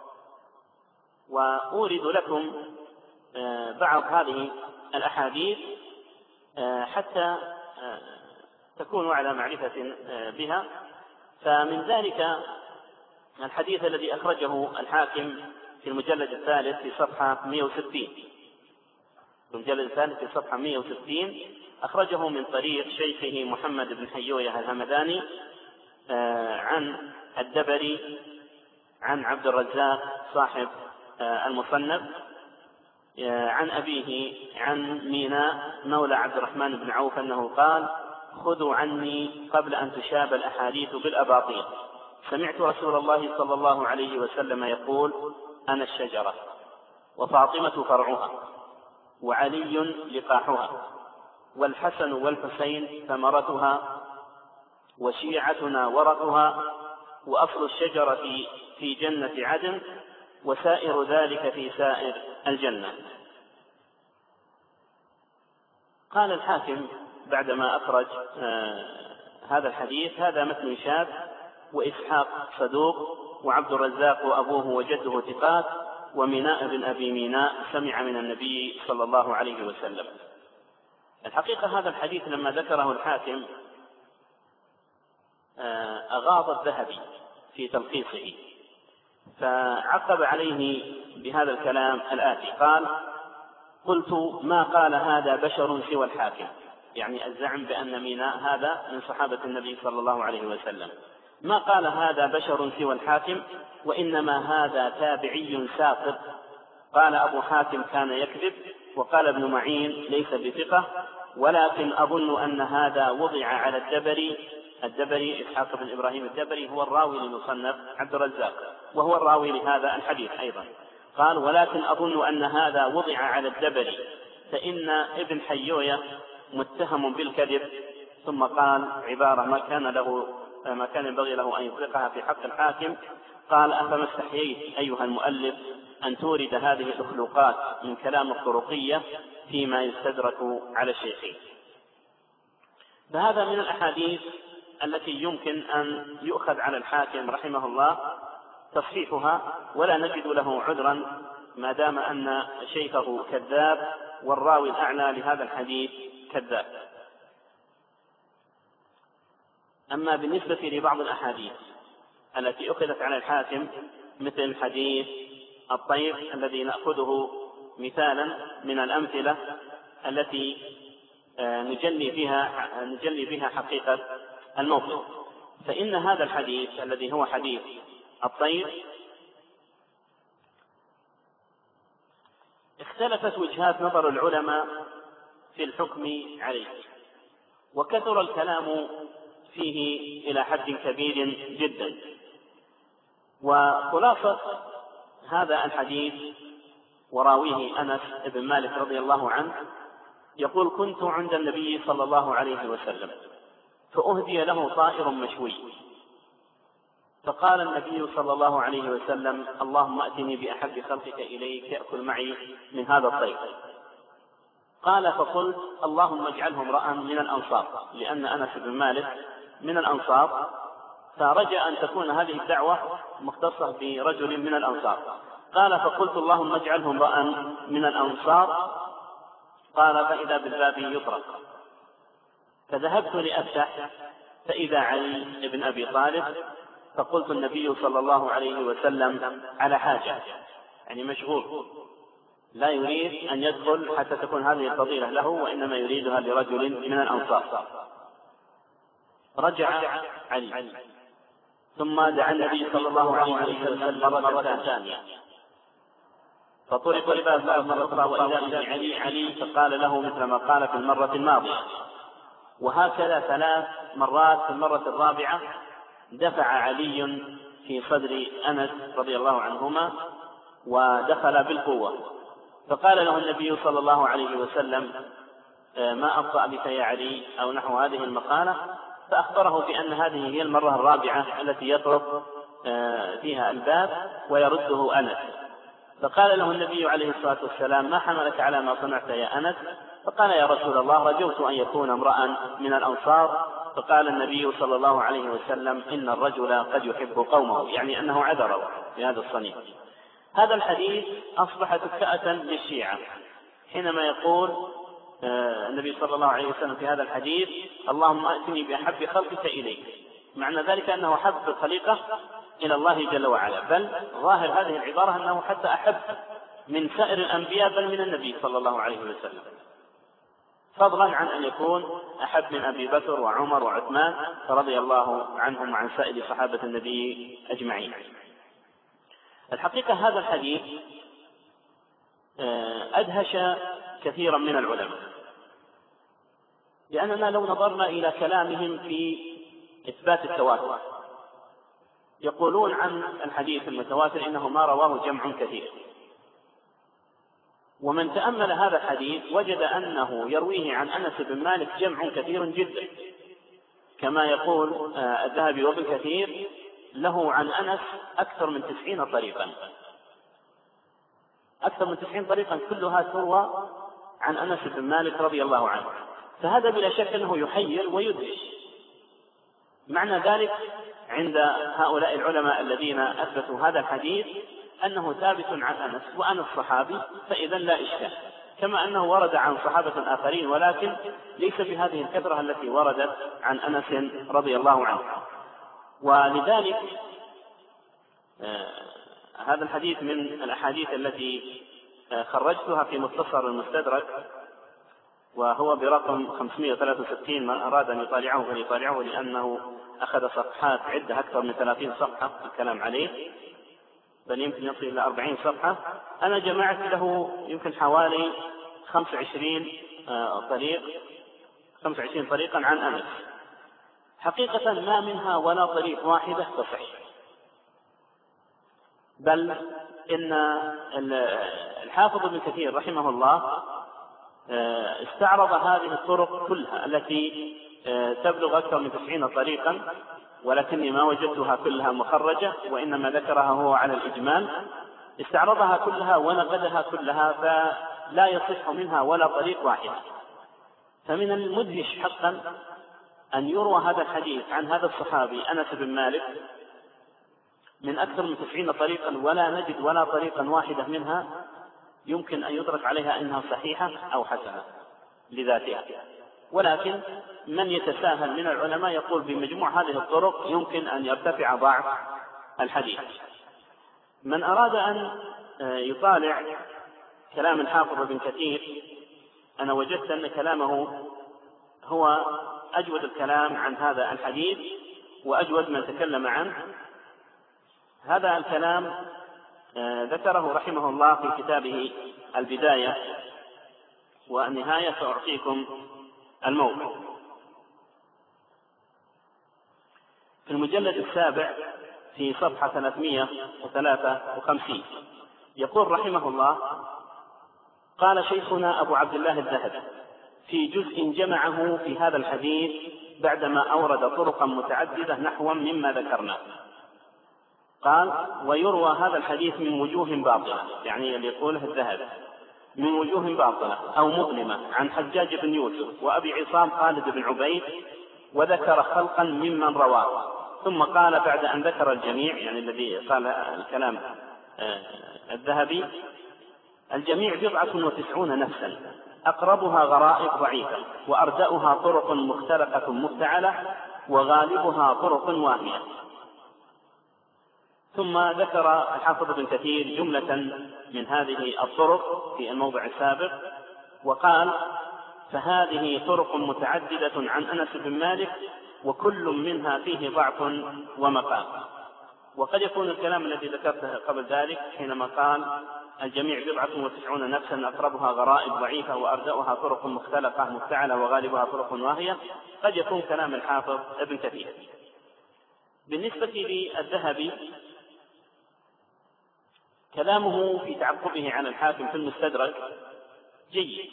وأورد لكم بعض هذه الأحاديث حتى تكونوا على معرفة بها. فمن ذلك الحديث الذي أخرجه الحاكم في المجلد الثالث في صفحة مئة وستين، في المجلد الثالث في صفحة مئة وستين أخرجه من طريق شيخه محمد بن حيوية الهمداني عن الدبري عن عبد الرزاق صاحب المصنف عن أبيه عن ميناء مولى عبد الرحمن بن عوف أنه قال: خذوا عني قبل أن تشاب الأحاديث بالأباطيل، سمعت رسول الله صلى الله عليه وسلم يقول: أنا الشجرة وفاطمة فرعها وعلي لقاحها والحسن والحسين ثمرتها وشيعتنا ورقها وأصل الشجرة في جنة عدن وسائر ذلك في سائر الجنة. قال الحاكم بعدما أخرج آه هذا الحديث: هذا متن شاذ، وإسحاق صدوق، وعبد الرزاق وأبوه وجده ثقات، وميناء بن أبي ميناء سمع من النبي صلى الله عليه وسلم. الحقيقة هذا الحديث لما ذكره الحاكم آه أغاض الذهبي في تلخيصه، فعقب عليه بهذا الكلام الآتي: قال: قلت ما قال هذا بشر سوى الحاكم، يعني الزعم بأن ميناء هذا من صحابة النبي صلى الله عليه وسلم، ما قال هذا بشر سوى الحاكم، وإنما هذا تابعي ساقط. قال أبو حاتم: كان يكذب. وقال ابن معين: ليس بثقة، ولكن أظن أن هذا وضع على الدبري. الدبري إسحاق بن إبراهيم الدبري هو الراوي لمصنف عبد الرزاق، وهو الراوي لهذا الحديث أيضا. قال: ولكن أظن أن هذا وضع على الدبري، فإن ابن حيوية متهم بالكذب. ثم قال عبارة ما كان له ما كان ينبغي له أن يطلقها في حق الحاكم. قال: أفما استحييت أيها المؤلف أن تورد هذه الأخلوقات من كلام الطرقية فيما يستدرك على الشيخين. فهذا من الأحاديث التي يمكن أن يؤخذ على الحاكم رحمه الله تصحيحها، ولا نجد له عذرا ما دام أن شيخه كذاب والراوي الأعلى لهذا الحديث كذاب. أما بالنسبة لبعض الأحاديث التي أخذت على الحاكم مثل حديث الطير الذي نأخذه مثالا من الأمثلة التي نجلي فيها نجلي فيها حقيقة الموقف، فإن هذا الحديث الذي هو حديث الطير اختلفت وجهات نظر العلماء في الحكم عليه، وكثر الكلام فيه إلى حد كبير جدا. وخلاصة هذا الحديث وراويه أنس بن مالك رضي الله عنه يقول: كنت عند النبي صلى الله عليه وسلم فأهدي له طائر مشوي، فقال النبي صلى الله عليه وسلم: اللهم أتني بأحب خلقك إليك يأكل معي من هذا الطير. قال: فقلت: اللهم اجعله امرأ من الأنصار، لأن أنس بن مالك من الأنصار، فرجى أن تكون هذه الدعوة مختصة برجل من الأنصار. قال: فقلت: اللهم اجعله امرأ من الأنصار. قال: فإذا بالباب يطرق. فذهبت لأفتح فإذا علي بن أبي طالب، فقلت: النبي صلى الله عليه وسلم على حاجة، يعني مشغول، لا يريد أن يدخل حتى تكون هذه الفضيلة له، وإنما يريدها لرجل من الأنصار. رجع علي ثم دعا النبي صلى الله عليه وسلم مرة ثانية، فطرق الباب مرة أخرى وإذا به علي علي فقال له مثل ما قال في المرة الماضية، وهكذا ثلاث مرات. في المرة الرابعة دفع علي في صدر أنس رضي الله عنهما ودخل بالقوة، فقال له النبي صلى الله عليه وسلم: ما أبطأ بك يا علي، أو نحو هذه المقالة، فأخبره بأن هذه هي المرة الرابعة التي يطرق فيها الباب ويرده أنس. فقال له النبي عليه الصلاة والسلام: ما حملك على ما صنعت يا أنس؟ فقال يا رسول الله رجوت أن يكون امرأ من الأنصار، فقال النبي صلى الله عليه وسلم إن الرجل قد يحب قومه، يعني أنه عذره في هذا الصنيع. هذا الحديث أصبح تكأة للشيعة حينما يقول النبي صلى الله عليه وسلم في هذا الحديث اللهم أتني بأحب خلقك إليك، معنى ذلك أنه حب الخليقة إلى الله جل وعلا، بل ظاهر هذه العبارة أنه حتى أحب من سائر الأنبياء بل من النبي صلى الله عليه وسلم، فضلا عن أن يكون أحب من أبي بكر وعمر وعثمان رضي الله عنهم وعن سائر صحابة النبي أجمعين. الحقيقة هذا الحديث أدهش كثيرا من العلماء، لأننا لو نظرنا إلى كلامهم في إثبات التواتر يقولون عن الحديث المتواتر إنه ما رواه جمع كثير، ومن تأمل هذا الحديث وجد أنه يرويه عن أنس بن مالك جمع كثير جدا، كما يقول الذهبي وابن كثير له عن أنس أكثر من تسعين طريقا، أكثر من تسعين طريقا كلها تروى عن أنس بن مالك رضي الله عنه، فهذا بلا شك أنه يحير ويدهش. معنى ذلك عند هؤلاء العلماء الذين أثبتوا هذا الحديث أنه ثابت عن أنس وأنس صحابي، فإذا لا إشكال، كما أنه ورد عن صحابة آخرين ولكن ليس بهذه الكثرة التي وردت عن أنس رضي الله عنه. ولذلك آه هذا الحديث من الأحاديث التي آه خرجتها في مختصر المستدرك، وهو برقم خمسمائة وثلاثة وستين، من أراد أن يطالعه فليطالعه لأنه أخذ صفحات عدة أكثر من ثلاثين صفحة الكلام عليه، بل يمكن يصل إلى أربعين صفحة. أنا جمعت له يمكن حوالي خمسة وعشرين طريق خمسة وعشرين طريقا عن أنس، حقيقة ما منها ولا طريق واحدة تصح، بل إن الحافظ ابن كثير رحمه الله استعرض هذه الطرق كلها التي تبلغ أكثر من تسعين طريقا، ولكني ما وجدتها كلها مخرجة وإنما ذكرها هو على الإجمال، استعرضها كلها ونقدها كلها فلا يصح منها ولا طريق واحد. فمن المدهش حقا أن يروى هذا الحديث عن هذا الصحابي أنس بن مالك من أكثر من تسعين طريقا ولا نجد ولا طريقا واحدة منها يمكن أن يدرك عليها أنها صحيحة أو حسنة لذاتها، ولكن من يتساهل من العلماء يقول بمجموع هذه الطرق يمكن أن يرتفع ضعف الحديث. من أراد أن يطالع كلام الحافظ ابن كثير، أنا وجدت أن كلامه هو أجود الكلام عن هذا الحديث وأجود من تكلم عنه. هذا الكلام ذكره رحمه الله في كتابه البداية والنهاية، سأعطيكم الموقع في المجلد السابع في صفحة ثلاثمائة وثلاثة وخمسين، يقول رحمه الله: قال شيخنا أبو عبد الله الذهبي في جزء جمعه في هذا الحديث بعدما أورد طرقا متعددة نحو مما ذكرنا، قال: ويروى هذا الحديث من وجوه باطلة، يعني اللي يقوله الذهبي من وجوه باطلة أو مظلمة عن حجاج بن يوسف وأبي عصام خالد بن عبيد، وذكر خلقا ممن رواه، ثم قال بعد أن ذكر الجميع، يعني الذي قال الكلام الذهبي: الجميع بضعة وتسعون نفسا أقربها غرائب ضعيفة وأردأها طرق مختلقة مفتعلة وغالبها طرق واهية. ثم ذكر الحافظ ابن كثير جملة من هذه الطرق في الموضع السابق وقال: فهذه طرق متعددة عن أنس بن مالك وكل منها فيه ضعف ومقال. وقد يكون الكلام الذي ذكرته قبل ذلك حينما قال الجميع بضعة وتسعون نفسا أقربها غرائب ضعيفة وأردأها طرق مختلقة مفتعلة وغالبها طرق واهية، قد يكون كلام الحافظ ابن كثير. بالنسبة للذهبي كلامه في تعقبه عن الحاكم في المستدرك جيد،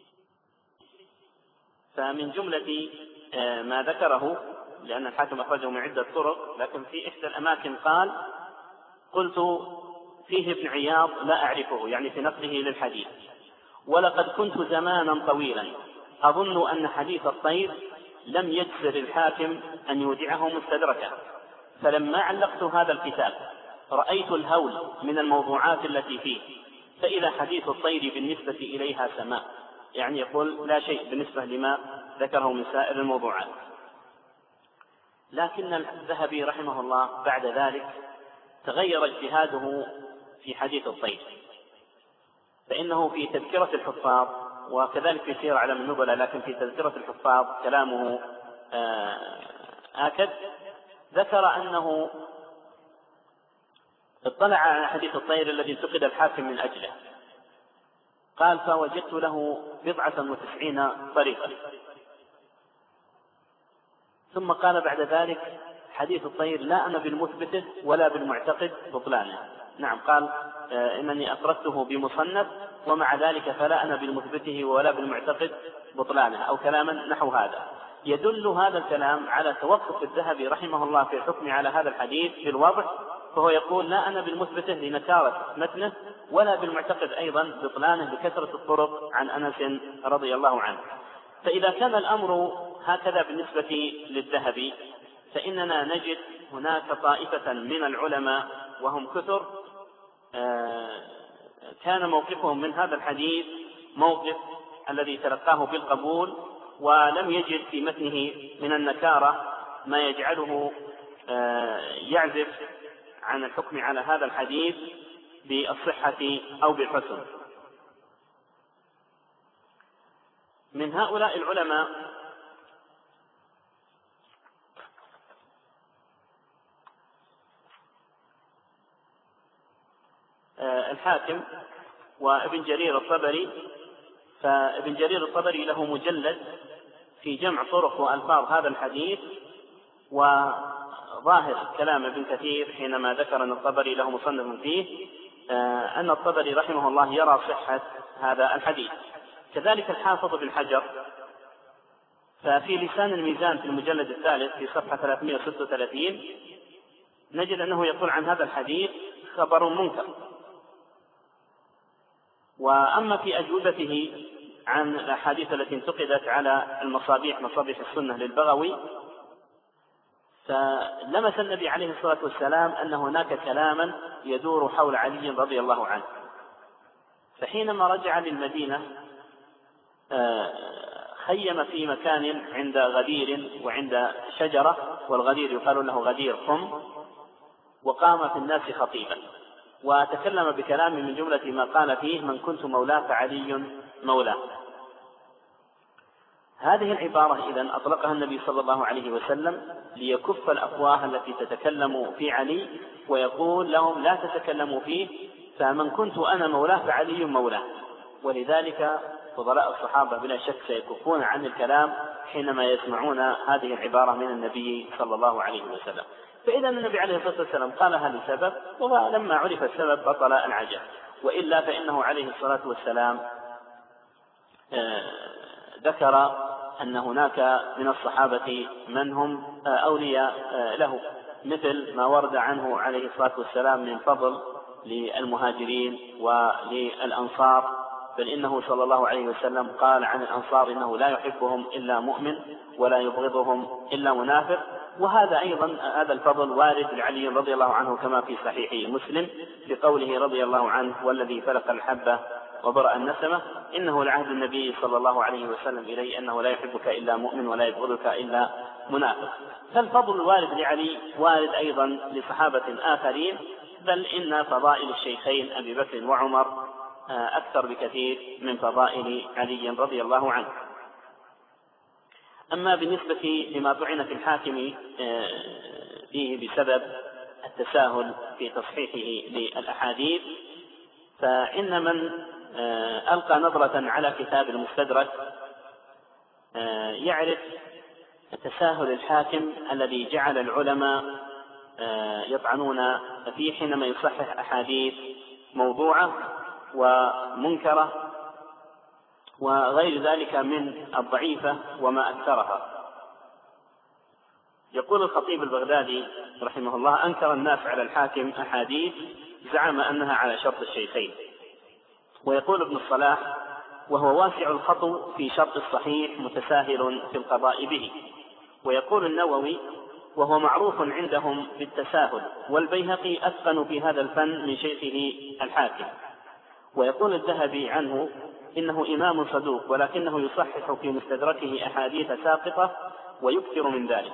فمن جملة ما ذكره، لأن الحاكم أخرجه من عدة طرق، لكن في إحدى الأماكن قال: قلت فيه ابن عياض لا أعرفه، يعني في نقله للحديث، ولقد كنت زمانا طويلا أظن أن حديث الطير لم يجسر الحاكم أن يودعه مستدركا، فلما علقت هذا الكتاب رأيت الهول من الموضوعات التي فيه، فإذا حديث الطير بالنسبة إليها سماء، يعني يقول لا شيء بالنسبة لما ذكره من سائر الموضوعات. لكن الذهبي رحمه الله بعد ذلك تغير اجتهاده في حديث الطير، فإنه في تذكرة الحفاظ وكذلك في سير أعلام النبلاء، لكن في تذكرة الحفاظ كلامه آكد، ذكر أنه اطلع على حديث الطير الذي انتقد الحاكم من أجله، قال فوجدت له بضعة وتسعين طريقة. ثم قال بعد ذلك حديث الطير لا أنا بالمثبته ولا بالمعتقد بطلانه. نعم، قال إنني أفردته بمصنف ومع ذلك فلا أنا بالمثبته ولا بالمعتقد بطلانه، أو كلاما نحو هذا. يدل هذا الكلام على توقف الذهبي رحمه الله في الحكم على هذا الحديث بالوضع، فهو يقول لا أنا بالمثبته لنكارة متنه ولا بالمعتقد أيضا بطلانه لكثرة الطرق عن أنس رضي الله عنه. فإذا كان الأمر هكذا بالنسبة للذهبي، فإننا نجد هناك طائفة من العلماء وهم كثر كان موقفهم من هذا الحديث موقف الذي تلقاه بالقبول، ولم يجد في متنه من النكارة ما يجعله يعزف عن الحكم على هذا الحديث بالصحة أو بالحسن. من هؤلاء العلماء الحاكم وابن جرير الطبري. فابن جرير الطبري له مجلد في جمع طرق وألفاظ هذا الحديث، وظاهر كلام ابن كثير حينما ذكر أن الطبري له مصنف فيه أن الطبري رحمه الله يرى صحة هذا الحديث. كذلك الحافظ بن حجر ففي لسان الميزان في المجلد الثالث في صفحة ثلاثمائة وستة وثلاثين نجد أنه يقول عن هذا الحديث خبر منكر. وأما في أجوبته عن الأحاديث التي انتقدت على المصابيح مصابيح السنة للبغوي، فلمس النبي عليه الصلاة والسلام أن هناك كلاما يدور حول علي رضي الله عنه، فحينما رجع للمدينة خيم في مكان عند غدير وعند شجرة، والغدير يقال له غدير خم، وقام في الناس خطيبا وتكلم بكلام من جملة ما قال فيه من كنت مولاه فعلي مولاه. هذه العبارة إذن أطلقها النبي صلى الله عليه وسلم ليكف الأفواه التي تتكلم في علي، ويقول لهم لا تتكلموا فيه، فمن كنت أنا مولاه فعلي مولاه. ولذلك فضلاء الصحابة بلا شك سيكفون عن الكلام حينما يسمعون هذه العبارة من النبي صلى الله عليه وسلم. فإذا النبي عليه الصلاة والسلام قالها لسبب، ولما عرف السبب بطل العجب، وإلا فإنه عليه الصلاة والسلام ذكر أن هناك من الصحابة من هم أولياء له، مثل ما ورد عنه عليه الصلاة والسلام من فضل للمهاجرين وللأنصار، بل إنه صلى الله عليه وسلم قال عن الأنصار إنه لا يحبهم إلا مؤمن ولا يبغضهم إلا منافق. وهذا أيضا هذا الفضل وارد لعلي رضي الله عنه كما في صحيح مسلم بقوله رضي الله عنه والذي فلق الحبة وبرأ النسمة إنه لعهد النبي صلى الله عليه وسلم إليه أنه لا يحبك إلا مؤمن ولا يبغضك إلا منافق. فالفضل الوارد لعلي وارد أيضا لصحابة آخرين، بل إن فضائل الشيخين أبي بكر وعمر أكثر بكثير من فضائل علي رضي الله عنه. أما بالنسبة لما طعن في الحاكم فيه بسبب التساهل في تصحيحه للأحاديث، فإن من ألقى نظرة على كتاب المستدرك يعرف تساهل الحاكم الذي جعل العلماء يطعنون فيه حينما يصحح أحاديث موضوعة ومنكرة وغير ذلك من الضعيفة وما أكثرها. يقول الخطيب البغدادي رحمه الله أنكر الناس على الحاكم أحاديث زعم أنها على شرط الشيخين. ويقول ابن الصلاح وهو واسع الخطو في شرط الصحيح متساهل في القضاء به. ويقول النووي: وهو معروف عندهم بالتساهل، والبيهقي أتقن في هذا الفن من شيخه الحاكم. ويقول الذهبي عنه: إنه إمام صدوق، ولكنه يصحح في مستدركه أحاديث ساقطة ويكثر من ذلك.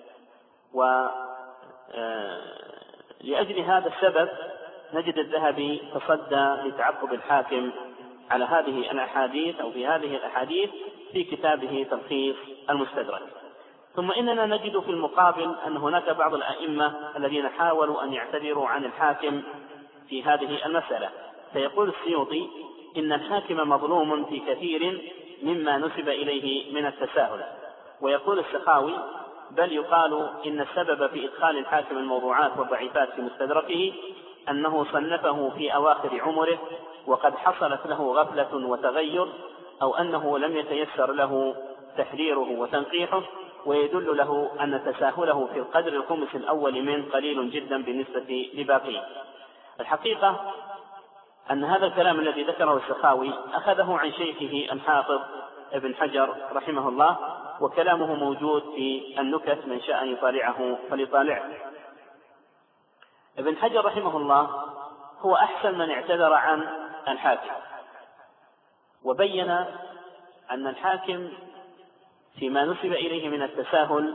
ولأجل هذا السبب نجد الذهبي تصدى لتعقب الحاكم على هذه الأحاديث أو في هذه الأحاديث في كتابه تلخيص المستدرك. ثم إننا نجد في المقابل أن هناك بعض الأئمة الذين حاولوا أن يعتذروا عن الحاكم في هذه المسألة. فيقول السيوطي: إن الحاكم مظلوم في كثير مما نسب إليه من التساهل. ويقول السخاوي: بل يقال إن السبب في إدخال الحاكم الموضوعات والضعيفات في مستدركه أنه صنفه في أواخر عمره وقد حصلت له غفلة وتغير، أو أنه لم يتيسر له تحريره وتنقيحه، ويدل له أن تساهله في القدر الخمس الأول منه قليل جدا بالنسبة لباقيه. الحقيقة أن هذا الكلام الذي ذكره السخاوي أخذه عن شيخه الحافظ ابن حجر رحمه الله، وكلامه موجود في النكت، من شاء أن يطالعه فليطالعه. ابن حجر رحمه الله هو أحسن من اعتذر عن الحاكم، وبين أن الحاكم فيما نسب إليه من التساهل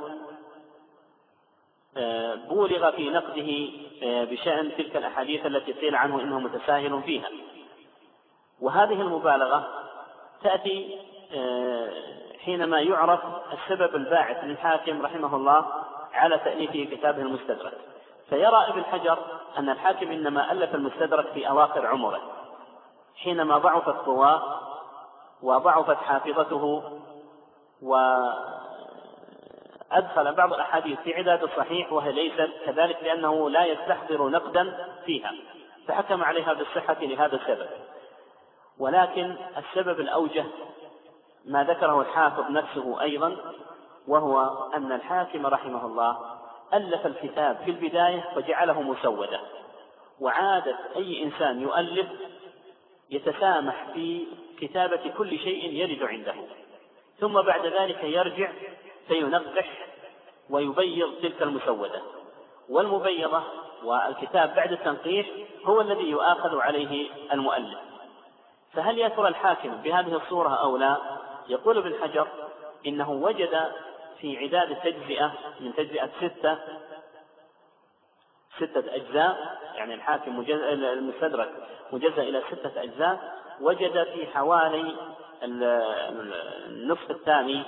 بولغ في نقده بشأن تلك الأحاديث التي قيل عنه إنه متساهل فيها. وهذه المبالغة تأتي حينما يعرف السبب الباعث للحاكم رحمه الله على تأليف كتابه المستدرك. فيرى ابن حجر أن الحاكم إنما ألف المستدرك في أواخر عمره، حينما ضعف الطواء وضعفت حافظته، وأدخل بعض الأحاديث في عداد الصحيح وهي ليست كذلك، لأنه لا يستحضر نقدا فيها، فحكم عليها بالصحة لهذا السبب. ولكن السبب الأوجه ما ذكره الحافظ نفسه أيضا، وهو أن الحاكم رحمه الله ألف الكتاب في البداية فجعله مسودة، وعادة أي إنسان يؤلف يتسامح في كتابة كل شيء يرد عنده، ثم بعد ذلك يرجع فينقح ويبيض تلك المسودة. والمبيضة والكتاب بعد التنقيح هو الذي يؤاخذ عليه المؤلف. فهل يا ترى الحاكم بهذه الصورة أو لا؟ يقول ابن حجر: إنه وجد في عداد التجزئة من تجزئة ستة ستة أجزاء، يعني الحاكم المستدرك مجزأ إلى ستة أجزاء، وجد في حوالي النصف الثاني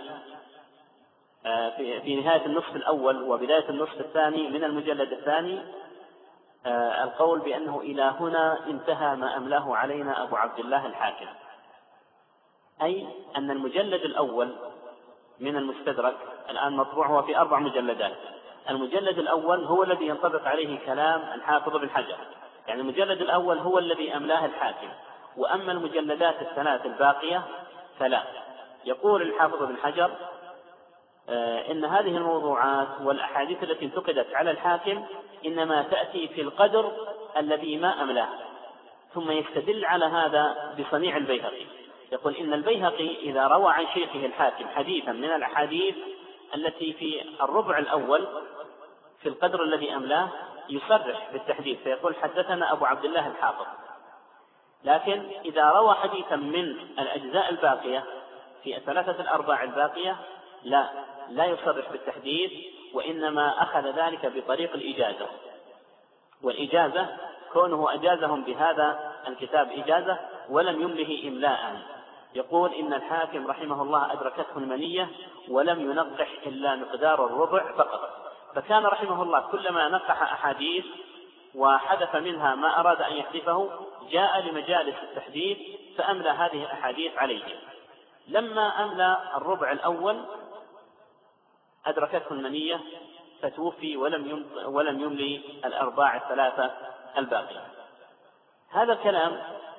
في نهاية النصف الأول وبداية النصف الثاني من المجلد الثاني القول بأنه إلى هنا انتهى ما أملاه علينا أبو عبد الله الحاكم، أي أن المجلد الأول من المستدرك الآن مطبوع هو في أربع مجلدات. المجلد الأول هو الذي ينطبق عليه كلام الحافظ بن حجر، يعني المجلد الأول هو الذي أملاه الحاكم، وأما المجلدات الثلاث الباقية فلا. يقول الحافظ بن حجر: إن هذه الموضوعات والأحاديث التي انتقدت على الحاكم إنما تأتي في القدر الذي ما أملاه. ثم يستدل على هذا بصنيع البيهقي، يقول: إن البيهقي إذا روى عن شيخه الحاكم حديثا من الأحاديث التي في الربع الأول في القدر الذي أملاه يصرح بالتحديث، فيقول: حدثنا أبو عبد الله الحافظ. لكن إذا روى حديثا من الأجزاء الباقية في الثلاثة الأرباع الباقية لا لا يصرح بالتحديث، وإنما أخذ ذلك بطريق الإجازة. والإجازة كونه أجازهم بهذا الكتاب إجازة ولم يمله إملاء. يقول: إن الحاكم رحمه الله أدركته المنية ولم ينقح إلا مقدار الربع فقط. فكان رحمه الله كلما نقح أحاديث وحدث منها ما أراد أن يحذفه جاء لمجالس التحديث فأملى هذه الأحاديث عليه. لما أملى الربع الأول أدركته المنية فتوفي ولم ولم يملي الأرباع الثلاثة الباقية. هذا الكلام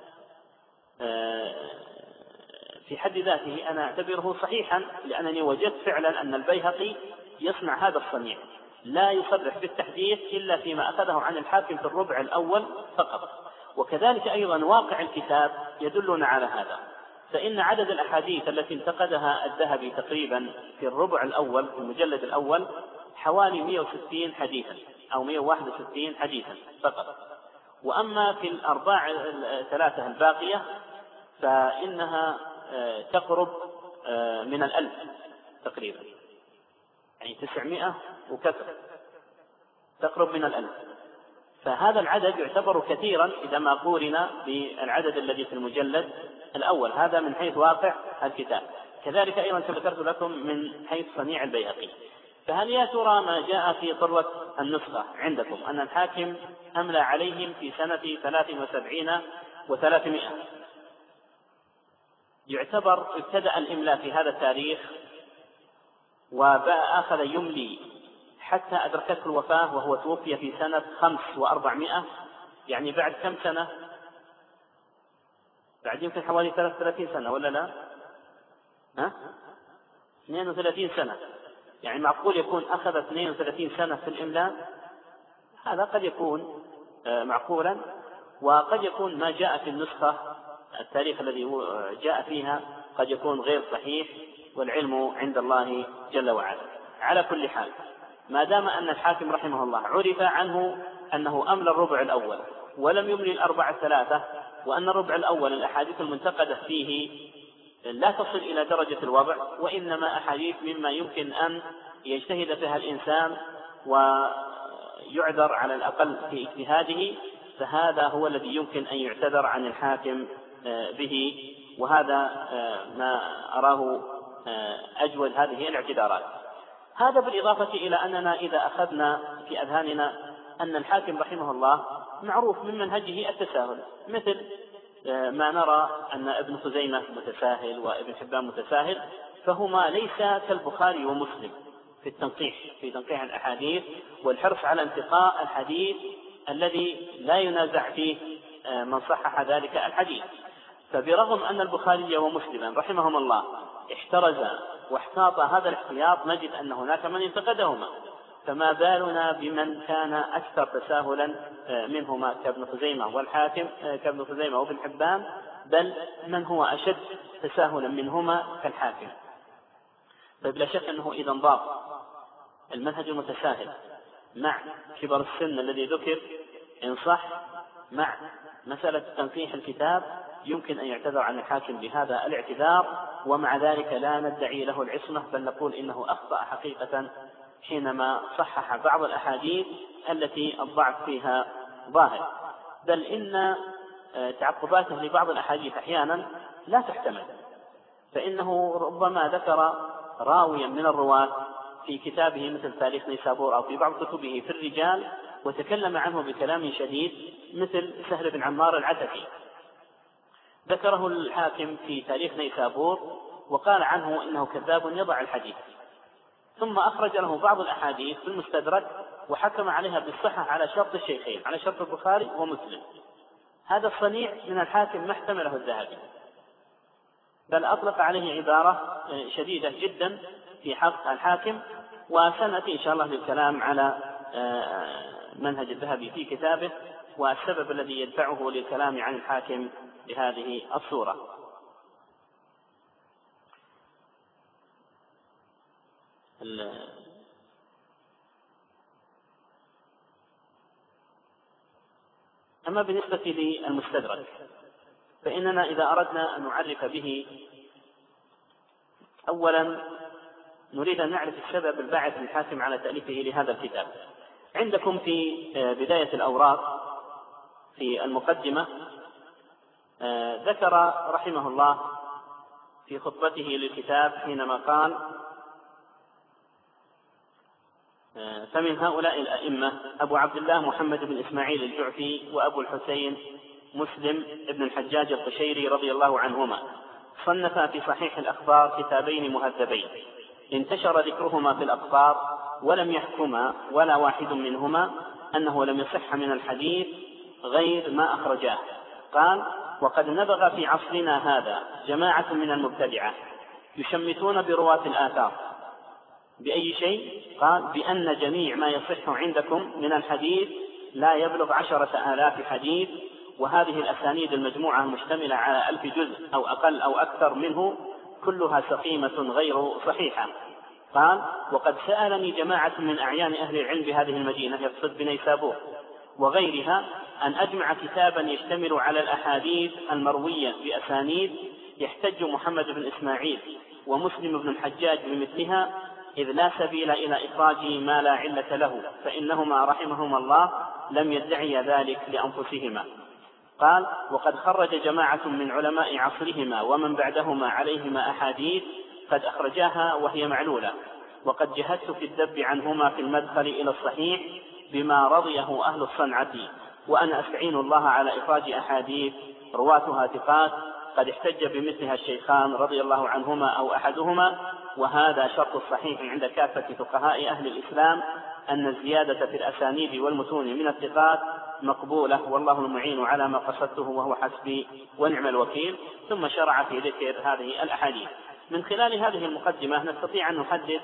في حد ذاته أنا أعتبره صحيحا، لأنني وجدت فعلا أن البيهقي يصنع هذا الصنيع، لا يصرح بالتحديث إلا فيما أخذه عن الحاكم في الربع الأول فقط. وكذلك أيضا واقع الكتاب يدلنا على هذا، فإن عدد الأحاديث التي انتقدها الذهبي تقريبا في الربع الأول في المجلد الأول حوالي مئة وستين حديثا أو مئة وواحد وستين حديثا فقط. وأما في الأرباع الثلاثة الباقية فإنها تقرب من الألف تقريبا، يعني تسعمائة وكثر، تقرب من الألف. فهذا العدد يعتبر كثيرا إذا ما قورن بالعدد الذي في المجلد الأول، هذا من حيث واقع الكتاب. كذلك أيضا ذكرت لكم من حيث صنيع البيهقي. فهل يا ترى ما جاء في طروة النسخة عندكم أن الحاكم أملى عليهم في سنة ثلاث وسبعين وثلاثمائة يعتبر ابتدأ الإملاء في هذا التاريخ وأخذ يملي حتى أدركته الوفاة وهو توفي في سنة خمس وأربعمائة، يعني بعد كم سنة؟ بعد يمكن حوالي ثلاث وثلاثين سنة ولا لا؟ ها؟ اثنين وثلاثين سنة، يعني معقول يكون أخذ اثنين وثلاثين سنة في الإملاء؟ هذا قد يكون معقولا، وقد يكون ما جاء في النسخة التاريخ الذي جاء فيها قد يكون غير صحيح، والعلم عند الله جل وعلا. على كل حال، ما دام أن الحاكم رحمه الله عرف عنه أنه أملى الربع الأول ولم يملي الأربع الثلاثة، وأن الربع الأول الأحاديث المنتقدة فيه لا تصل إلى درجة الوضع، وإنما أحاديث مما يمكن أن يجتهد فيها الإنسان ويعذر على الأقل في اجتهاده، فهذا هو الذي يمكن أن يعتذر عن الحاكم به، وهذا ما أراه أجود هذه الاعتذارات. هذا بالإضافة إلى أننا إذا أخذنا في أذهاننا أن الحاكم رحمه الله معروف من منهجه التساهل، مثل ما نرى أن ابن خزيمة متساهل وابن حبان متساهل، فهما ليس كالبخاري ومسلم في التنقيح في تنقيح الأحاديث والحرص على انتقاء الحديث الذي لا ينازع فيه من صحح ذلك الحديث. فبرغم أن البخاري ومسلما رحمهم الله احترز واحتاط هذا الاحتياط، نجد أن هناك من انتقدهما، فما بالنا بمن كان أكثر تساهلا منهما كابن خزيمة والحاكم كابن خزيمة وابن حبان، بل من هو أشد تساهلا منهما كالحاكم. فبلا شك أنه إذا انضاف المنهج المتساهل مع كبر السن الذي ذكر إن صح مع مسألة تنقيح الكتاب، يمكن أن يعتذر عن الحاكم بهذا الاعتذار، ومع ذلك لا ندعي له العصمة، بل نقول إنه أخطأ حقيقة حينما صحح بعض الأحاديث التي الضعف فيها ظاهر، بل إن تعقباته لبعض الأحاديث أحيانا لا تحتمل، فإنه ربما ذكر راويا من الرواة في كتابه مثل تاريخ نيسابور أو في بعض كتبه في الرجال وتكلم عنه بكلام شديد، مثل سهل بن عمار العتكي، ذكره الحاكم في تاريخ نيسابور وقال عنه إنه كذاب يضع الحديث، ثم أخرج له بعض الأحاديث في المستدرك وحكم عليها بالصحة على شرط الشيخين، على شرط البخاري ومسلم. هذا الصنيع من الحاكم ما احتمله الذهبي، بل أطلق عليه عبارة شديدة جدا في حق الحاكم، وسنأتي إن شاء الله للكلام على منهج الذهبي في كتابه والسبب الذي يدفعه للكلام عن الحاكم بهذه الصورة. أما بالنسبة للمستدرك فإننا إذا أردنا أن نعرف به، أولا نريد أن نعرف السبب الباعث للحاكم على تأليفه لهذا الكتاب. عندكم في بداية الأوراق في المقدمة ذكر رحمه الله في خطبته للكتاب حينما قال: فمن هؤلاء الأئمة أبو عبد الله محمد بن إسماعيل الجعفي وأبو الحسين مسلم بن الحجاج القشيري رضي الله عنهما، صنفا في صحيح الأخبار كتابين مهذبين انتشر ذكرهما في الأخبار، ولم يحكما ولا واحد منهما أنه لم يصح من الحديث غير ما أخرجاه. قال: وقد نبغ في عصرنا هذا جماعة من المبتدعة يشمتون برواة الآثار بأي شيء؟ قال: بأن جميع ما يصح عندكم من الحديث لا يبلغ عشرة آلاف حديث، وهذه الأسانيد المجموعة المشتملة على ألف جزء أو أقل أو أكثر منه كلها سقيمة غير صحيحة. قال: وقد سألني جماعة من أعيان أهل العلم بهذه المدينة يقصد بنيسابور وغيرها أن أجمع كتابا يشتمل على الأحاديث المروية بأسانيد يحتج محمد بن إسماعيل ومسلم بن الحجاج بمثلها، إذ لا سبيل إلى إخراج ما لا علة له، فإنهما رحمهما الله لم يدعي ذلك لأنفسهما. قال: وقد خرج جماعة من علماء عصرهما ومن بعدهما عليهما أحاديث قد أخرجاها وهي معلولة، وقد جهدت في الذب عنهما في المدخل إلى الصحيح بما رضيه أهل الصنعة، وأنا أستعين الله على إخراج أحاديث رواتها ثقات قد احتج بمثلها الشيخان رضي الله عنهما أو أحدهما، وهذا شرط الصحيح عند كافة فقهاء أهل الإسلام، أن الزيادة في الأسانيد والمتون من الثقات مقبولة، والله المعين على ما قصدته وهو حسبي ونعم الوكيل. ثم شرع في ذكر هذه الأحاديث. من خلال هذه المقدمة نستطيع أن نحدد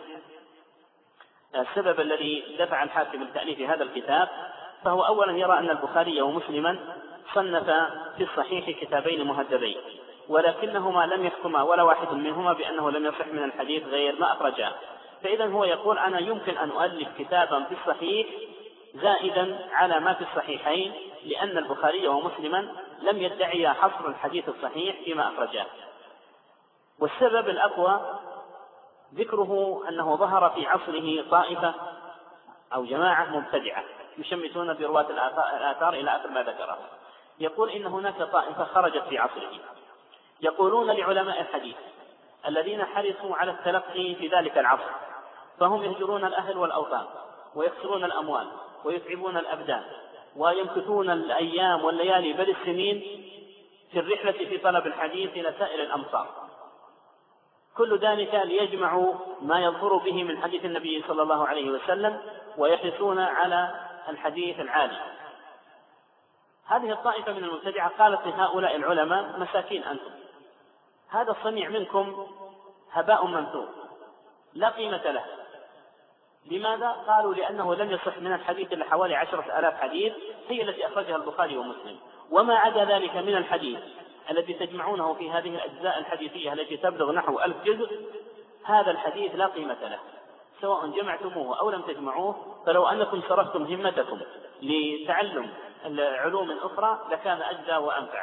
السبب الذي دفع الحاكم لتأليف هذا الكتاب. فهو أولا يرى أن البخاري ومسلما صنف في الصحيح كتابين مهذبين، ولكنهما لم يحكما ولا واحد منهما بأنه لم يصح من الحديث غير ما أخرجاه. فإذا هو يقول: أنا يمكن أن أؤلف كتابا في الصحيح زائدا على ما في الصحيحين، لأن البخاري ومسلما لم يدعي حصر الحديث الصحيح فيما أخرجاه. والسبب الأقوى ذكره أنه ظهر في عصره طائفة أو جماعة مبتدعة يشمتون برواة الآثار إلى آخر ما ذكره. يقول إن هناك طائفة خرجت في عصره يقولون لعلماء الحديث الذين حرصوا على التلقي في ذلك العصر، فهم يهجرون الأهل والأوطان ويخسرون الأموال ويتعبون الأبدان ويمكثون الأيام والليالي بل السنين في الرحلة في طلب الحديث إلى سائر الأمصار، كل ذلك ليجمعوا ما يظهر به من حديث النبي صلى الله عليه وسلم ويحرصون على الحديث العالي. هذه الطائفة من المبتدعة قالت لهؤلاء العلماء: مساكين أنتم، هذا الصنيع منكم هباء منثور لا قيمة له. لماذا؟ قالوا: لأنه لم يصح من الحديث إلا حوالي عشرة آلاف حديث هي التي أخرجها البخاري ومسلم، وما عدا ذلك من الحديث الذي تجمعونه في هذه الأجزاء الحديثية التي تبلغ نحو ألف جزء، هذا الحديث لا قيمة له، سواء جمعتموه أو لم تجمعوه. فلو أنكم صرفتم همتكم لتعلم العلوم الأخرى لكان أجدى وأنفع.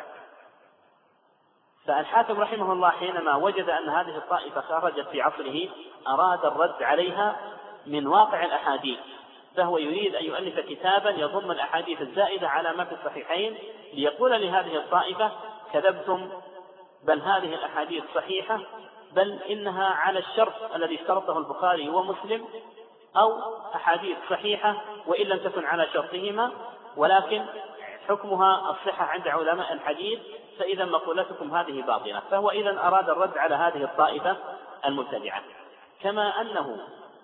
فالحاكم رحمه الله حينما وجد أن هذه الطائفة خرجت في عصره أراد الرد عليها من واقع الأحاديث، فهو يريد أن يؤلف كتابا يضم الأحاديث الزائدة على ما في الصحيحين، ليقول لهذه الطائفة: كذبتم، بل هذه الأحاديث صحيحة، بل إنها على الشرط الذي اشترطه البخاري ومسلم، أو أحاديث صحيحة وإن لم تكن على شرطهما، ولكن حكمها الصحة عند علماء الحديث، فإذا مقولتكم هذه باطلة. فهو إذن أراد الرد على هذه الطائفة المبتدعة. كما أنه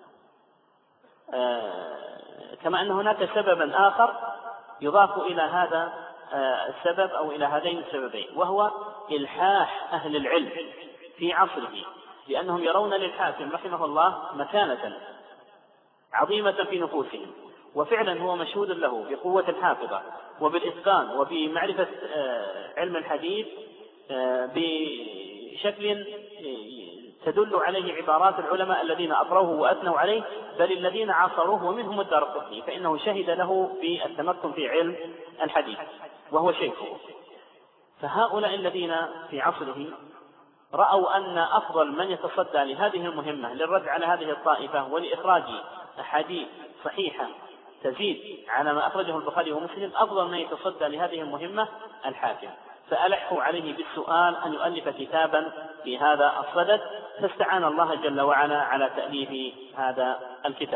آه كما أن هناك سببا آخر يضاف إلى هذا آه السبب أو إلى هذين السببين، وهو إلحاح أهل العلم في عصره، لأنهم يرون للحاكم رحمه الله مكانة عظيمة في نفوسهم، وفعلا هو مشهود له بقوة الحافظة وبالإتقان وبمعرفة علم الحديث بشكل تدل عليه عبارات العلماء الذين أطروه وأثنوا عليه، بل الذين عاصروه ومنهم الدارقطني، فإنه شهد له بالتمكن في علم الحديث وهو شيخه. فهؤلاء الذين في عصره رأوا أن أفضل من يتصدى لهذه المهمة للرد على هذه الطائفة ولإخراج أحاديث صحيحة تزيد على ما أخرجه البخاري ومسلم، أفضل من يتصدى لهذه المهمة الحاكم، فألحوا عليه بالسؤال أن يؤلف كتابا في هذا الصدد، فاستعان الله جل وعلا على تأليف هذا الكتاب.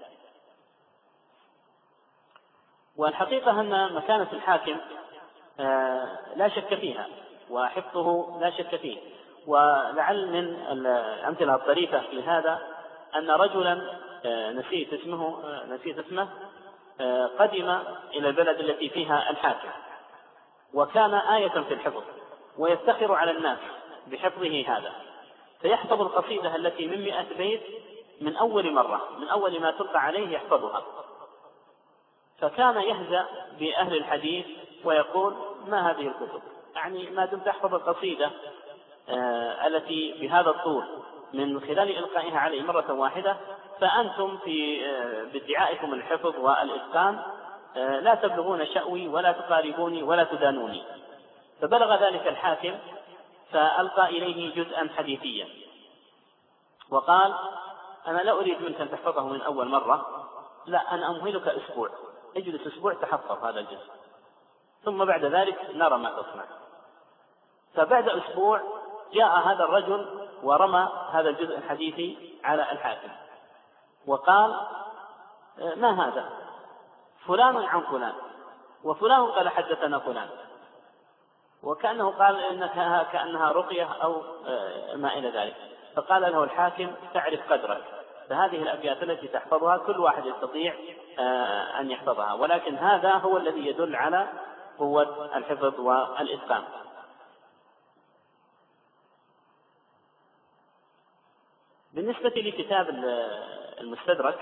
والحقيقة أن مكانة الحاكم لا شك فيها وحفظه لا شك فيه. ولعل من الأمثلة الطريفة في هذا أن رجلا نسيت اسمه نسيت اسمه قدم إلى البلد التي فيها الحاكم، وكان آية في الحفظ ويفتخر على الناس بحفظه هذا، فيحفظ القصيدة التي من مئة بيت من أول مرة، من أول ما تلقى عليه يحفظها. فكان يهزأ بأهل الحديث ويقول: ما هذه الكتب؟ يعني ما دمت تحفظ القصيدة آه التي بهذا الطول من خلال إلقائها عليه مرة واحدة، فأنتم في آه بادعائكم الحفظ والإتقان آه لا تبلغون شأوي ولا تقاربوني ولا تدانوني. فبلغ ذلك الحاكم فألقى إليه جزءا حديثيا وقال: أنا لا أريد منك أن تحفظه من أول مرة، لا، أنا أمهلك أسبوع، اجلس أسبوع تحفظ هذا الجزء، ثم بعد ذلك نرى ما تصنع. فبعد أسبوع جاء هذا الرجل ورمى هذا الجزء الحديثي على الحاكم وقال: ما هذا؟ فلان عن فلان وفلان قال حدثنا فلان، وكأنه قال إنها كأنها رقية أو ما إلى ذلك. فقال له الحاكم: تعرف قدرك، فهذه الأبيات التي تحفظها كل واحد يستطيع أن يحفظها، ولكن هذا هو الذي يدل على قوة الحفظ والإتقان. بالنسبة لكتاب المستدرك،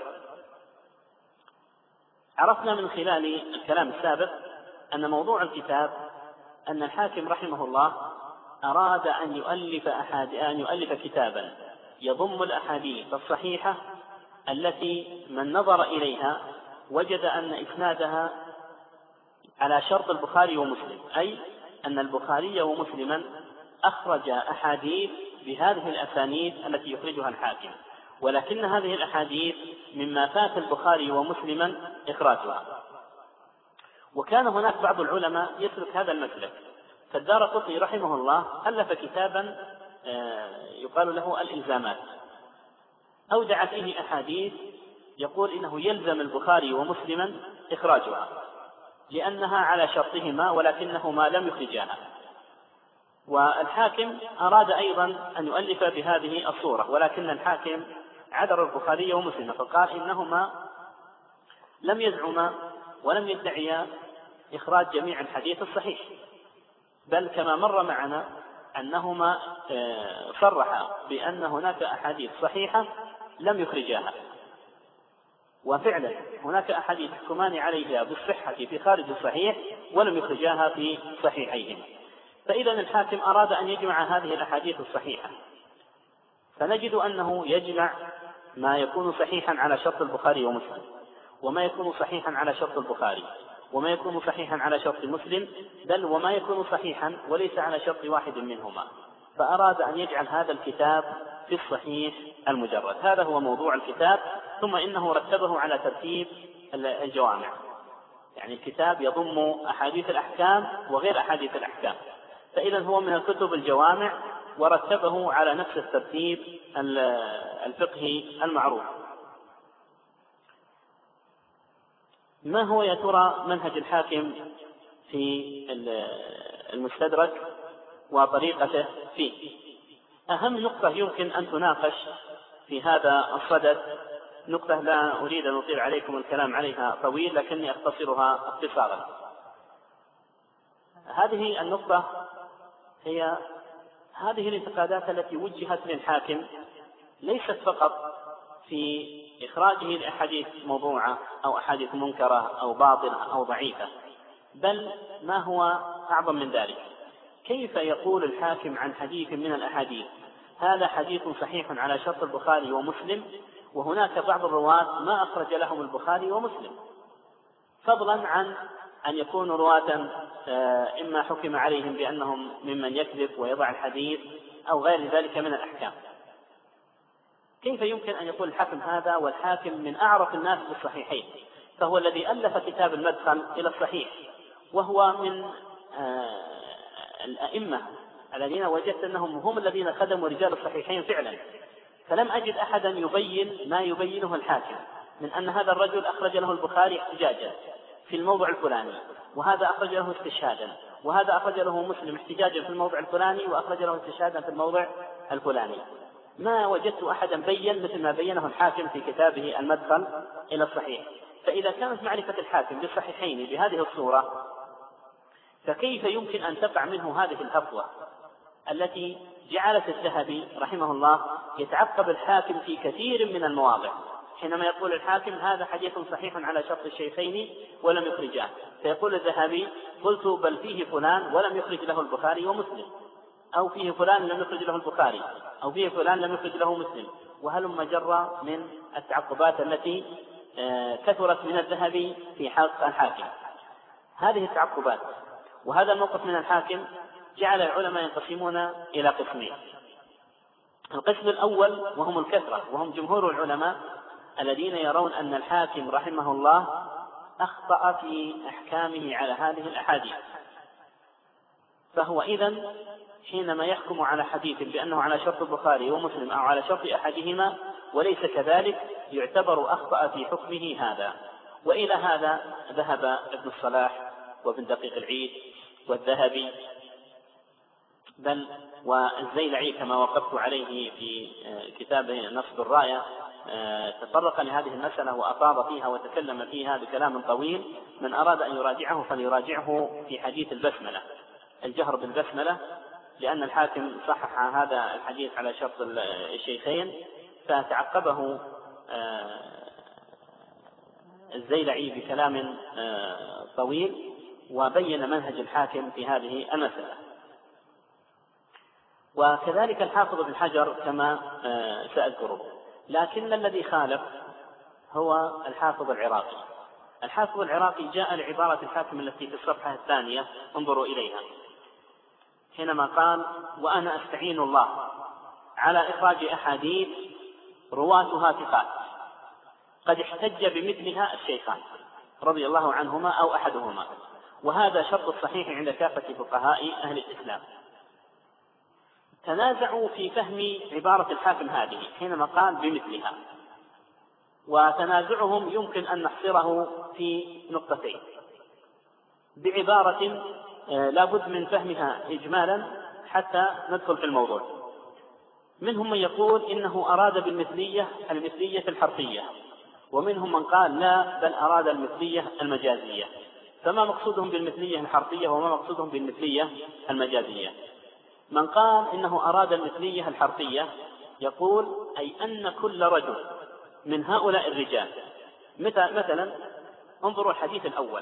عرفنا من خلال الكلام السابق أن موضوع الكتاب أن الحاكم رحمه الله أراد أن يؤلف أحد أن يؤلف كتابا يضم الأحاديث الصحيحة التي من نظر إليها وجد أن إسنادها على شرط البخاري ومسلم، أي أن البخاري ومسلما أخرج أحاديث بهذه الأسانيد التي يخرجها الحاكم، ولكن هذه الأحاديث مما فات البخاري ومسلما إخراجها. وكان هناك بعض العلماء يسلك هذا المسلك، فالدارقطني رحمه الله ألف كتابا يقال له الإلزامات، أودع فيه أحاديث يقول إنه يلزم البخاري ومسلما إخراجها لأنها على شرطهما ولكنهما لم يخرجاها. والحاكم أراد أيضا أن يؤلف بهذه الصورة، ولكن الحاكم عذر البخاري ومسلم فقال إنهما لم يزعما ولم يدعيا إخراج جميع الحديث الصحيح، بل كما مر معنا أنهما صرحا بأن هناك أحاديث صحيحة لم يخرجاها، وفعلا هناك أحاديث يحكمان عليها بالصحة في خارج الصحيح ولم يخرجاها في صحيحيهم. فإذا الحاكم أراد أن يجمع هذه الأحاديث الصحيحة، فنجد أنه يجمع ما يكون صحيحا على شرط البخاري ومسلم، وما يكون صحيحا على شرط البخاري، وما يكون صحيحا على شرط مسلم، بل وما يكون صحيحا وليس على شرط واحد منهما. فأراد أن يجعل هذا الكتاب في الصحيح المجرد. هذا هو موضوع الكتاب. ثم إنه رتبه على ترتيب الجوامع، يعني الكتاب يضم أحاديث الأحكام وغير أحاديث الأحكام، فإذا هو من الكتب الجوامع ورتبه على نفس الترتيب الفقهي المعروف. ما هو يا ترى منهج الحاكم في المستدرك وطريقته فيه؟ أهم نقطة يمكن أن تناقش في هذا الصدد، نقطة لا أريد أن أطيل عليكم الكلام عليها طويل لكني أختصرها اختصارا. هذه النقطة هي هذه الانتقادات التي وجهت للحاكم ليست فقط في إخراجه لأحاديث موضوعة أو أحاديث منكرة أو باطلة أو ضعيفة، بل ما هو أعظم من ذلك، كيف يقول الحاكم عن حديث من الأحاديث هذا حديث صحيح على شرط البخاري ومسلم، وهناك بعض الرواة ما أخرج لهم البخاري ومسلم، فضلا عن أن يكونوا رواة إما حكم عليهم بأنهم ممن يكذب ويضع الحديث أو غير ذلك من الأحكام. كيف يمكن أن يقول الحاكم هذا والحاكم من أعرف الناس بالصحيحين، فهو الذي ألف كتاب المدخل إلى الصحيح، وهو من الأئمة الذين وجدت أنهم هم الذين خدموا رجال الصحيحين فعلا، فلم أجد أحدا يبين ما يبينه الحاكم من أن هذا الرجل أخرج له البخاري احتجاجا في الموضع الفلاني، وهذا أخرج له استشهادا، وهذا أخرج له مسلم احتجاجا في الموضع الفلاني وأخرج له استشهادا في الموضع الفلاني. ما وجدت أحدا بين مثل ما بينه الحاكم في كتابه المدخل إلى الصحيح. فإذا كانت معرفة الحاكم بالصحيحين بهذه الصورة، فكيف يمكن أن تقع منه هذه الهفوة التي جعلت الذهبي رحمه الله يتعقب الحاكم في كثير من المواضع، حينما يقول الحاكم هذا حديث صحيح على شرط الشيخين ولم يخرجاه، فيقول الذهبي قلت بل فيه فلان ولم يخرج له البخاري ومسلم، أو فيه فلان لم يخرج له البخاري، أو فيه فلان لم يخرج له مسلم، وهلم جرى من التعقبات التي كثرت من الذهبي في حق الحاكم. هذه التعقبات وهذا الموقف من الحاكم جعل العلماء ينقسمون إلى قسمين. القسم الأول وهم الكثرة، وهم جمهور العلماء الذين يرون أن الحاكم رحمه الله أخطأ في أحكامه على هذه الأحاديث، فهو إذن حينما يحكم على حديث بأنه على شرط البخاري ومسلم أو على شرط أحدهما وليس كذلك يعتبر أخطأ في حكمه هذا. وإلى هذا ذهب ابن الصلاح وابن دقيق العيد والذهبي، بل والزيلعي كما وقفت عليه في كتابه نصب الراية تطرق لهذه المسألة وأفاض فيها وتكلم فيها بكلام طويل. من أراد أن يراجعه فليراجعه في حديث البسملة، الجهر بالبسملة، لأن الحاكم صحح هذا الحديث على شرط الشيخين، فتعقبه الزيلعي بكلام طويل وبين منهج الحاكم في هذه المسألة. وكذلك الحافظ بن حجر كما سأذكره، لكن الذي خالف هو الحافظ العراقي. الحافظ العراقي جاء لعبارة الحاكم التي في الصفحة الثانية، انظروا إليها، حينما قال وأنا أستعين الله على إخراج أحاديث رواتها ثقات قد احتج بمثلها الشيخان رضي الله عنهما أو أحدهما، وهذا شرط الصحيح عند كافة فقهاء أهل الإسلام. تنازعوا في فهم عبارة الحاكم هذه حينما قال بمثلها، وتنازعهم يمكن أن نحصره في نقطتين بعبارة لا بد من فهمها إجمالا حتى ندخل في الموضوع. منهم من يقول إنه أراد بالمثلية المثلية الحرفية، ومنهم من قال لا بل أراد المثلية المجازية. فما مقصودهم بالمثلية الحرفية وما مقصودهم بالمثلية المجازية؟ من قال إنه أراد المثلية الحرفية يقول أي أن كل رجل من هؤلاء الرجال، مثلا انظروا الحديث الأول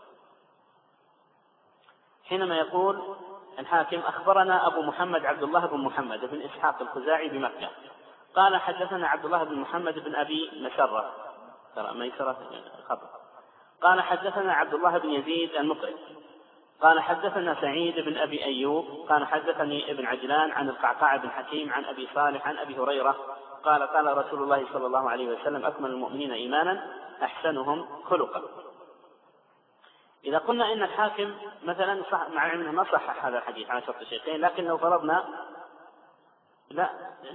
حينما يقول الحاكم أخبرنا أبو محمد عبد الله بن محمد بن إسحاق الخزاعي بمكة قال حدثنا عبد الله بن محمد بن أبي مسرة ترى ميسرة خطأ قال حدثنا عبد الله بن يزيد المقري قال حدثنا سعيد بن أبي أيوب قال حدثني ابن عجلان عن القعقاع بن حكيم عن أبي صالح عن أبي هريرة قال قال رسول الله صلى الله عليه وسلم أكمل المؤمنين إيمانا أحسنهم خلقا. إذا قلنا إن الحاكم مثلا صح مع أنه ما صحح هذا الحديث على شرط الشيخين، لكن لو فرضنا لا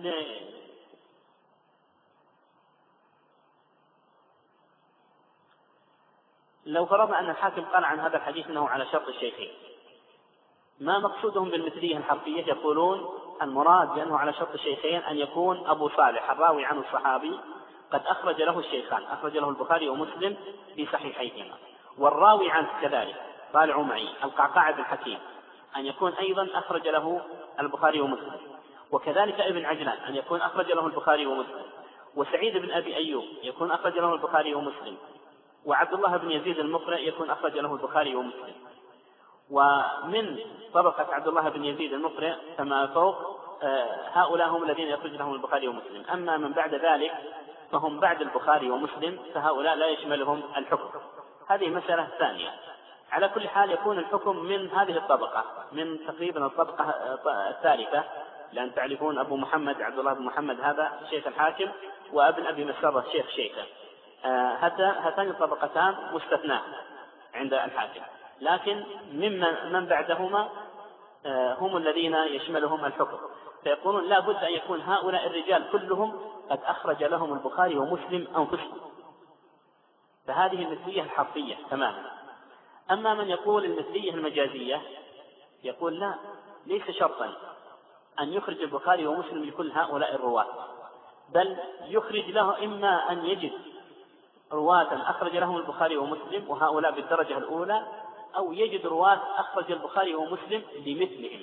لو فرضنا أن الحاكم قال عن هذا الحديث أنه على شرط الشيخين، ما مقصودهم بالمثلية الحرفية؟ يقولون المراد بأنه على شرط الشيخين أن يكون أبو صالح الراوي عن الصحابي قد أخرج له الشيخان، أخرج له البخاري ومسلم في صحيحيهما، والراوي عنه كذلك طالع معي القعقاع بن حكيم أن يكون أيضا أخرج له البخاري ومسلم، وكذلك ابن عجلان أن يكون أخرج له البخاري ومسلم، وسعيد بن أبي أيوب يكون أخرج له البخاري ومسلم، وعبد الله بن يزيد المقرئ يكون أخرج له البخاري ومسلم. ومن طبقة عبد الله بن يزيد المقرئ فما فوق هؤلاء هم الذين يخرج لهم البخاري ومسلم. أما من بعد ذلك فهم بعد البخاري ومسلم، فهؤلاء لا يشملهم الحكم. هذه مسألة ثانية. على كل حال يكون الحكم من هذه الطبقة، من تقريبا الطبقة الثالثة، لأن تعرفون أبو محمد عبد الله بن محمد هذا شيخ الحاكم، وابن أبي مسرة شيخ شيخه، هاتان الطبقتان مستثناة عند الحاكم، لكن ممن من بعدهما هم الذين يشملهم الحكم. فيقولون لا بد أن يكون هؤلاء الرجال كلهم قد أخرج لهم البخاري ومسلم أنفسهم، فهذه المثلية الحرفية تماما. أما من يقول المثلية المجازية يقول لا، ليس شرطا أن يخرج البخاري ومسلم لكل هؤلاء الرواة، بل يخرج له إما أن يجد رواة أخرج لهم البخاري ومسلم وهؤلاء بالدرجة الأولى، أو يجد رواة أخرج البخاري ومسلم لمثلهم،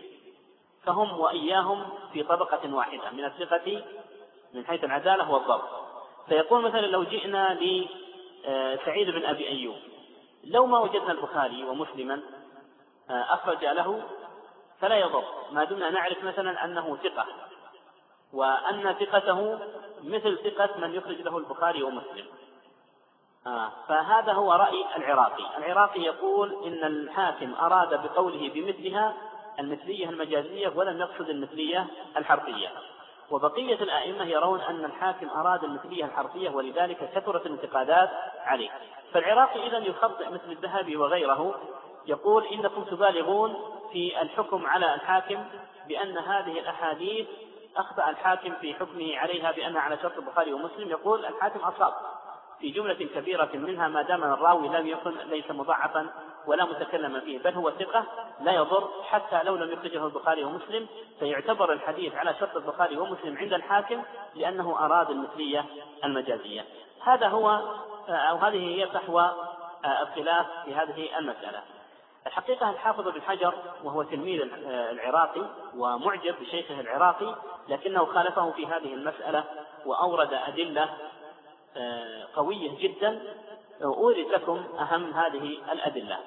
فهم وإياهم في طبقة واحدة من الثقة من حيث العدالة والضبط. فيقول مثلا لو جئنا لسعيد بن أبي أيوب لو ما وجدنا البخاري ومسلما أخرج له فلا يضر، ما دمنا نعرف مثلا أنه ثقة وأن ثقته مثل ثقة من يخرج له البخاري ومسلم. آه فهذا هو رأي العراقي. العراقي يقول إن الحاكم أراد بقوله بمثلها المثلية المجازية ولم يقصد المثلية الحرفية، وبقية الأئمة يرون أن الحاكم أراد المثلية الحرفية ولذلك كثرت الانتقادات عليه. فالعراقي إذن يخطئ مثل الذهبي وغيره، يقول إنكم تبالغون في الحكم على الحاكم بأن هذه الأحاديث أخطأ الحاكم في حكمه عليها بأنها على شرط البخاري ومسلم. يقول الحاكم أصاب في جملة كبيرة منها ما دام الراوي لم يكن ليس مضاعفا ولا متكلما فيه بل هو ثقة لا يضر حتى لو لم يخرجه البخاري ومسلم، فيعتبر الحديث على شرط البخاري ومسلم عند الحاكم لأنه أراد المثلية المجازية. هذا هو أو هذه هي فحوى الخلاف في هذه المسألة. الحقيقة الحافظ بن حجر وهو تلميذ العراقي ومعجب بشيخه العراقي لكنه خالفه في هذه المسألة وأورد أدلة قوية جدا. أورد لكم أهم هذه الأدلة.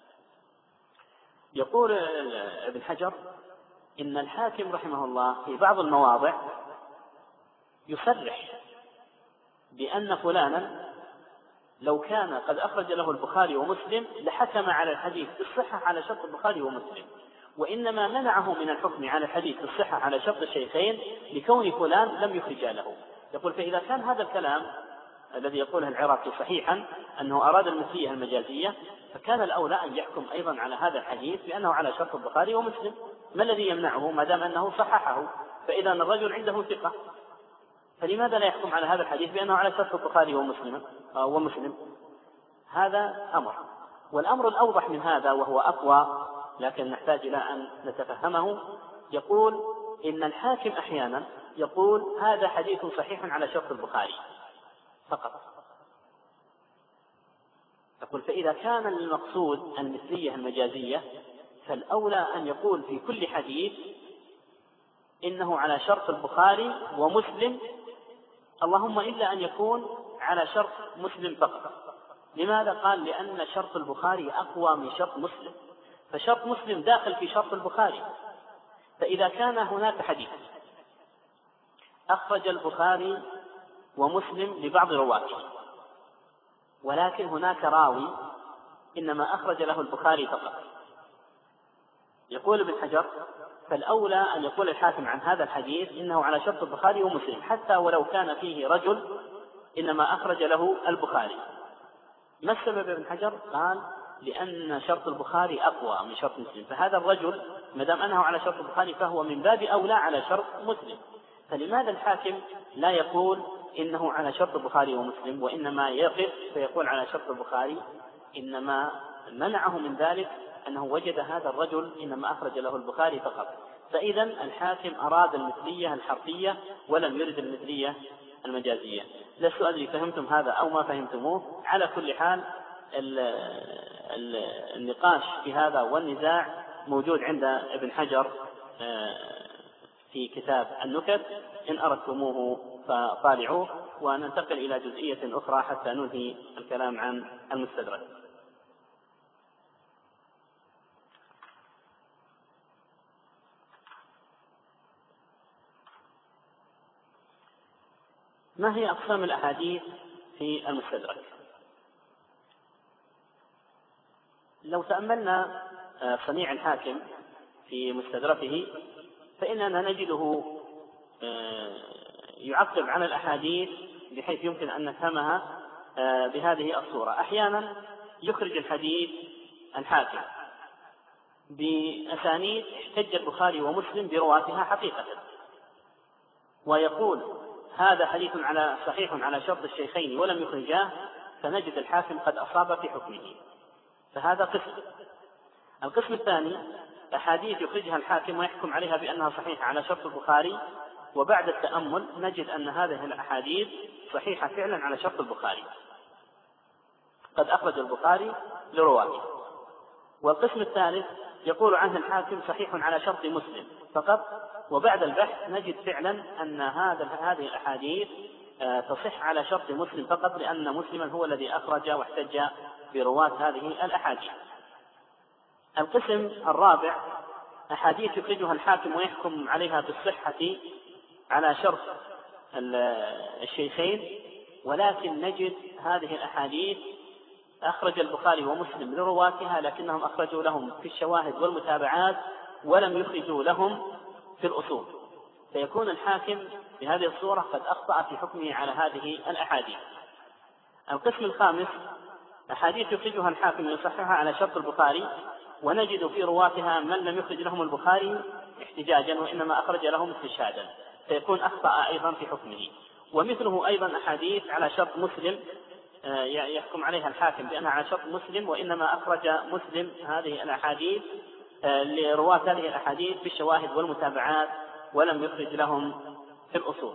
يقول ابن حجر إن الحاكم رحمه الله في بعض المواضع يصرح بأن فلانا لو كان قد أخرج له البخاري ومسلم لحكم على الحديث بالصحة على شرط البخاري ومسلم، وإنما منعه من الحكم على الحديث بالصحة على شرط الشيخين لكون فلان لم يخرج له. يقول فإذا كان هذا الكلام الذي يقوله العراقي صحيحا أنه أراد المثلية المجازية فكان الأولى أن يحكم أيضا على هذا الحديث بأنه على شرط البخاري ومسلم. ما الذي يمنعه ما دام أنه صححه؟ فإذا الرجل عنده ثقة فلماذا لا يحكم على هذا الحديث بأنه على شرط البخاري ومسلم ومسلم؟ هذا أمر. والأمر الأوضح من هذا وهو أقوى لكن نحتاج إلى أن نتفهمه، يقول إن الحاكم أحيانا يقول هذا حديث صحيح على شرط البخاري فقط. يقول فإذا كان المقصود المثلية المجازية فالأولى أن يقول في كل حديث إنه على شرط البخاري ومسلم، اللهم إلا أن يكون على شرط مسلم فقط. لماذا؟ قال لأن شرط البخاري أقوى من شرط مسلم، فشرط مسلم داخل في شرط البخاري. فإذا كان هناك حديث أخرج البخاري ومسلم لبعض رواته ولكن هناك راوي إنما أخرج له البخاري فقط، يقول ابن حجر فالأولى أن يقول الحاكم عن هذا الحديث إنه على شرط البخاري ومسلم حتى ولو كان فيه رجل إنما أخرج له البخاري. ما السبب ابن حجر؟ قال لأن شرط البخاري أقوى من شرط مسلم، فهذا الرجل مدام أنه على شرط البخاري فهو من باب أولى على شرط مسلم. فلماذا الحاكم لا يقول إنه على شرط البخاري ومسلم وإنما يقف فيقول على شرط البخاري؟ إنما منعه من ذلك أنه وجد هذا الرجل إنما أخرج له البخاري فقط. فإذا الحاكم أراد المثلية الحرفية ولم يرد المثلية المجازية. لا سؤال فهمتم هذا أو ما فهمتموه؟ على كل حال النقاش في هذا والنزاع موجود عند ابن حجر في كتاب النكت، إن أردتموه فطالعوه. وننتقل إلى جزئية أخرى حتى ننهي الكلام عن المستدرك. ما هي أقسام الأحاديث في المستدرك؟ لو تأملنا صنيع الحاكم في مستدركه فإننا نجده يعقب عن الأحاديث بحيث يمكن أن نفهمها بهذه الصورة. أحيانا يخرج الحديث الحاكم بأسانيد احتج البخاري ومسلم برواتها حقيقة ويقول هذا حديث على صحيح على شرط الشيخين ولم يخرجاه، فنجد الحاكم قد أصاب في حكمه. فهذا قسم. القسم الثاني أحاديث يخرجها الحاكم ويحكم عليها بأنها صحيحة على شرط البخاري وبعد التأمل نجد أن هذه الأحاديث صحيحة فعلا على شرط البخاري قد أخرج البخاري لرواته. والقسم الثالث يقول عنه الحاكم صحيح على شرط مسلم فقط وبعد البحث نجد فعلا أن هذا هذه الأحاديث تصح على شرط مسلم فقط، لأن مسلما هو الذي أخرج واحتج برواة هذه الأحاديث. القسم الرابع أحاديث يخرجها الحاكم ويحكم عليها بالصحة على شرط الشيخين، ولكن نجد هذه الأحاديث أخرج البخاري ومسلم لرواتها لكنهم أخرجوا لهم في الشواهد والمتابعات ولم يخرجوا لهم في الأصول، فيكون الحاكم بهذه الصورة قد أخطأ في حكمه على هذه الأحاديث. القسم الخامس أحاديث يخرجها الحاكم يصححها على شرط البخاري ونجد في رواتها من لم يخرج لهم البخاري احتجاجا وإنما أخرج لهم استشهادا، فيكون أخطأ أيضا في حكمه. ومثله أيضا أحاديث على شرط مسلم يحكم عليها الحاكم بأنها على شرط مسلم وإنما أخرج مسلم هذه الأحاديث لرواة هذه الأحاديث بالشواهد والمتابعات ولم يخرج لهم في الأصول.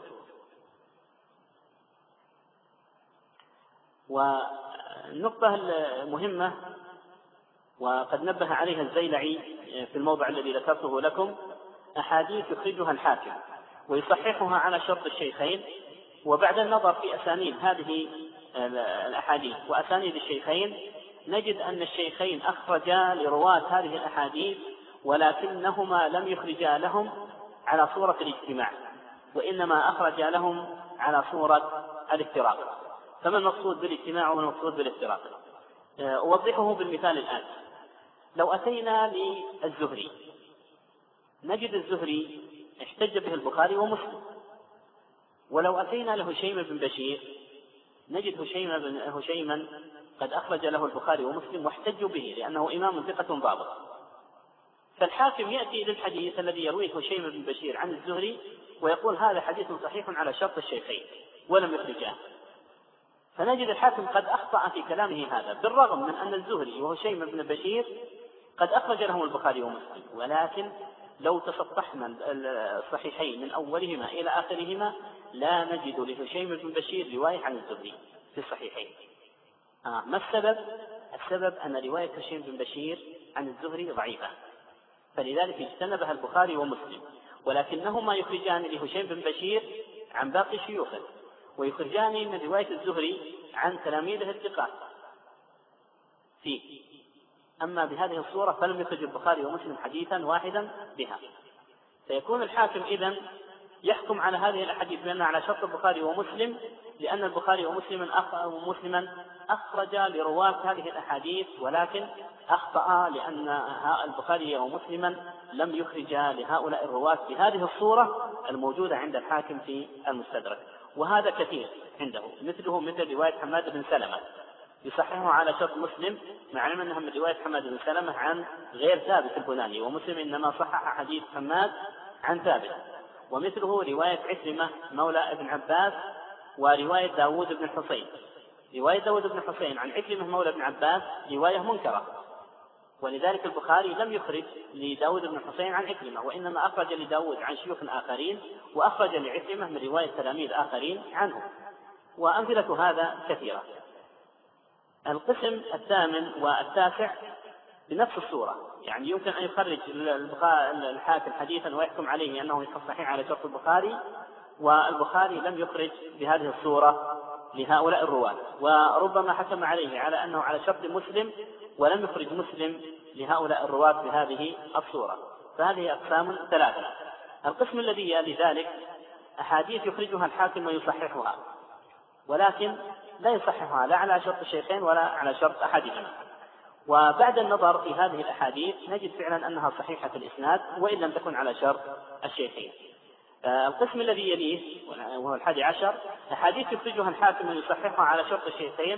والنقطة المهمة وقد نبه عليها الزيلعي في الموضع الذي ذكرته لكم، أحاديث يخرجها الحاكم ويصححها على شرط الشيخين، وبعد النظر في أسانيد هذه الأحاديث وأسانيد الشيخين نجد أن الشيخين أخرجا لرواة هذه الأحاديث ولكنهما لم يخرجا لهم على صورة الاجتماع وإنما أخرجا لهم على صورة الافتراق. فما المقصود بالاجتماع وما المقصود بالافتراق؟ أوضحه بالمثال الآن. لو أتينا للزهري نجد الزهري احتج به البخاري ومسلم، ولو أتينا لهشيم بن بشير نجد هشيم بن هشيما قد أخرج له البخاري ومسلم واحتجوا به لأنه إمام ثقة ضابط. فالحاكم يأتي للحديث الذي يرويه هشيم بن بشير عن الزهري ويقول هذا حديث صحيح على شرط الشيخين ولم يخرجاه، فنجد الحاكم قد أخطأ في كلامه هذا بالرغم من أن الزهري وهشيم بن بشير قد أخرج لهم البخاري ومسلم، ولكن لو تصفحنا الصحيحين من أولهما إلى آخرهما لا نجد لهشيم بن بشير رواية عن الزهري في الصحيحين. آه ما السبب؟ السبب أن رواية هشيم بن بشير عن الزهري ضعيفة، فلذلك اجتنبها البخاري ومسلم، ولكنهما يخرجان لهشيم بن بشير عن باقي شيوخه ويخرجان من رواية الزهري عن تلاميذه الثقات فيه. أما بهذه الصورة فلم يخرج البخاري ومسلم حديثا واحدا بها، فيكون الحاكم إذن يحكم على هذه الأحاديث بأنها على شرط البخاري ومسلم لأن البخاري ومسلما أخرجا لرواة هذه الأحاديث، ولكن أخطأ لأن البخاري ومسلما لم يخرجا لهؤلاء الرواة بهذه الصورة الموجودة عند الحاكم في المستدرك. وهذا كثير عنده، مثله مثل رواية حماد بن سلمة يصححه على شرط مسلم مع علم أنها من رواية حماد بن سلمة عن غير ثابت البناني، ومسلم إنما صحح حديث حماد عن ثابت. ومثله رواية عكرمة مولى ابن عباس ورواية داود بن الحصين. رواية داود بن الحصين عن عكرمة مولى ابن عباس رواية منكرة، ولذلك البخاري لم يخرج لداود بن الحصين عن عكرمة وإنما أخرج لداود عن شيوخ آخرين وأخرج لعكرمة من رواية تلاميذ آخرين عنه، وأمثلة هذا كثيرة. القسم الثامن والتاسع بنفس الصورة، يعني يمكن أن يخرج الحاكم حديثا ويحكم عليه أنه صحيح على شرط البخاري والبخاري لم يخرج بهذه الصورة لهؤلاء الرواة، وربما حكم عليه على أنه على شرط مسلم ولم يخرج مسلم لهؤلاء الرواة بهذه الصورة. فهذه أقسام ثلاثة. القسم الذي يلي ذلك أحاديث يخرجها الحاكم ويصححها، ولكن لا يصححها لا على شرط الشيخين ولا على شرط أحدهما، وبعد النظر في هذه الأحاديث نجد فعلا أنها صحيحة الإسناد وإن لم تكن على شرط الشيخين. القسم الذي يليه وهو الحادي عشر أحاديث يخرجها الحاكم ويصححها على شرط الشيخين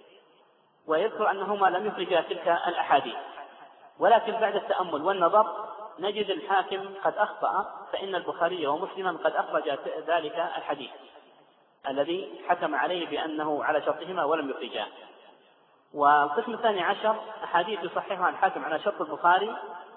ويذكر أنهما لم يخرجا تلك الأحاديث، ولكن بعد التأمل والنظر نجد الحاكم قد أخطأ، فإن البخاري ومسلما قد أخرج ذلك الحديث الذي حكم عليه بأنه على شرطهما ولم يخرجاه. والقسم الثاني عشر أحاديث يصححها الحاكم على شرط البخاري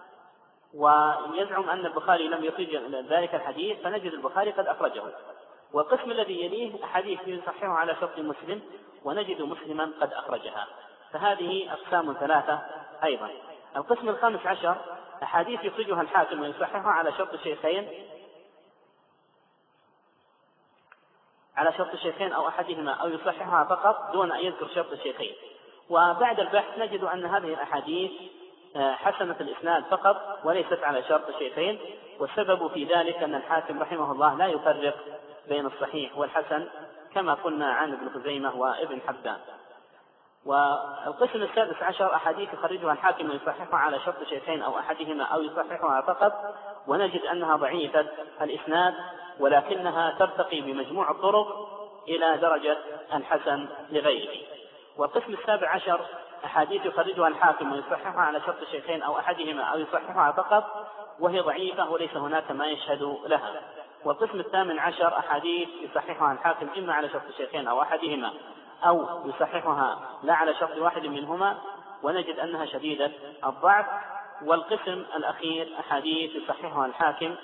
ويزعم أن البخاري لم يخرج ذلك الحديث فنجد البخاري قد أخرجه. والقسم الذي يليه أحاديث يصححها على شرط مسلم ونجد مسلما قد أخرجها. فهذه أقسام ثلاثة أيضا. القسم الخامس عشر أحاديث يخرجها الحاكم ويصححها على شرط الشيخين على شرط الشيخين أو أحدهما أو يصححها فقط دون أن يذكر شرط الشيخين. وبعد البحث نجد أن هذه الأحاديث حسنة الإسناد فقط وليست على شرط الشيخين، والسبب في ذلك أن الحاكم رحمه الله لا يفرق بين الصحيح والحسن كما قلنا عن ابن خزيمة وابن حبان. والقسم السادس عشر أحاديث يخرجها الحاكم ويصححها على شرط الشيخين أو أحدهما أو يصححها فقط، ونجد أنها ضعيفة الإسناد ولكنها ترتقي بمجموع الطرق إلى درجة الحسن لغيره. والقسم السابع عشر أحاديث يخرجها الحاكم ويصححها على شرط الشيخين أو أحدهما أو يصححها فقط وهي ضعيفة وليس هناك ما يشهد لها. والقسم الثامن عشر أحاديث يصححها الحاكم إما على شرط الشيخين أو أحدهما أو يصححها لا على شرط واحد منهما، ونجد أنها شديدة الضعف. والقسم الأخير أحاديث يصححها الحاكم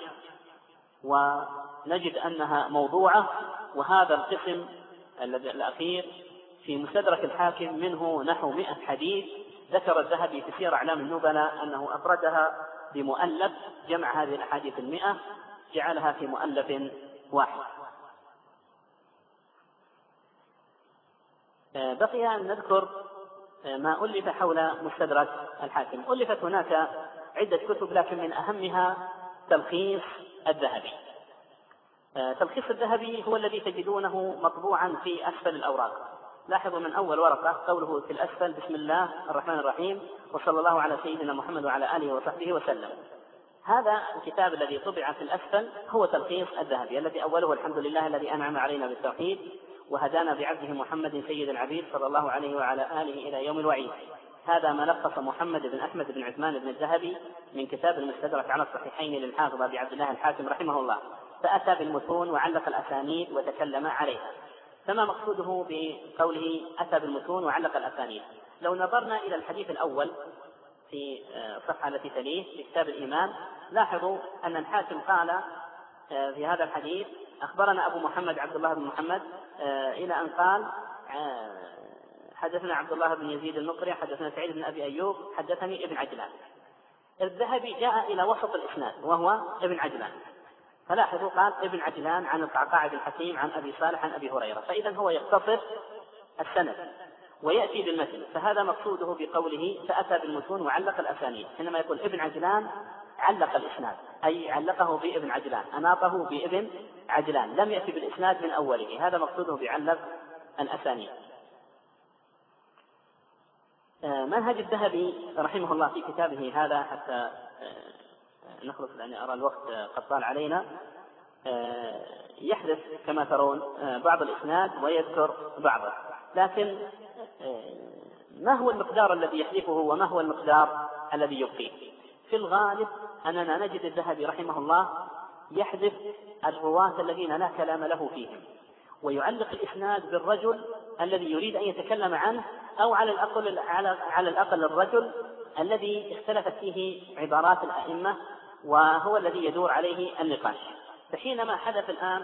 ونجد أنها موضوعة، وهذا القسم الأخير في مستدرك الحاكم منه نحو مئة حديث. ذكر الذهبي في سير أعلام النبلاء أنه أفردها بمؤلف، جمع هذه الأحاديث المئة جعلها في مؤلف واحد. بقي أن نذكر ما ألف حول مستدرك الحاكم. ألفت هناك عدة كتب لكن من أهمها تلخيص الذهبي. تلخيص الذهبي هو الذي تجدونه مطبوعا في أسفل الأوراق. لاحظوا من أول ورقة قوله في الأسفل بسم الله الرحمن الرحيم وصلى الله على سيدنا محمد وعلى آله وصحبه وسلم. هذا الكتاب الذي طبع في الأسفل هو تلخيص الذهبي الذي أوله الحمد لله الذي أنعم علينا بالتوحيد وهدانا بعبده محمد سيد العبيد صلى الله عليه وعلى آله إلى يوم الوعيد. هذا ما لخص محمد بن أحمد بن عثمان بن الذهبي من كتاب المستدرك على الصحيحين للحافظ أبي عبد الله الحاكم رحمه الله، فأتى بالمتون وعلق الأسانيد وتكلم عليها. فما مقصوده بقوله أتى بالمتون وعلق الأسانيد؟ لو نظرنا إلى الحديث الأول في الصفحة التي تليه في كتاب الإيمان لاحظوا أن الحاكم قال في هذا الحديث أخبرنا أبو محمد عبد الله بن محمد إلى أن قال حدثنا عبد الله بن يزيد المقري حدثنا سعيد بن أبي أيوب حدثني ابن عجلان. الذهبي جاء إلى وسط الإسناد وهو ابن عجلان، فلاحظوا قال ابن عجلان عن القعقاع بن حكيم عن أبي صالح عن أبي هريرة، فإذا هو يختصر السند ويأتي بالمتن. فهذا مقصوده بقوله فأتى بالمتون وعلق الأسانيد. حينما يقول ابن عجلان علق الإسناد أي علقه بابن عجلان، أناطه بابن عجلان، لم يأتي بالإسناد من أوله. هذا مقصوده بعلق الأسانيد. منهج الذهبي رحمه الله في كتابه هذا حتى نخلص لأني أرى الوقت قد طال علينا، يحدث كما ترون بعض الإسناد ويذكر بعضه، لكن ما هو المقدار الذي يحذفه وما هو المقدار الذي يبقيه؟ في الغالب أننا نجد الذهبي رحمه الله يحذف الرواة الذين لا كلام له فيهم ويعلق الإسناد بالرجل الذي يريد أن يتكلم عنه، أو على الأقل على على الأقل الرجل الذي اختلفت فيه عبارات الأئمة وهو الذي يدور عليه النقاش. فحينما حدث الآن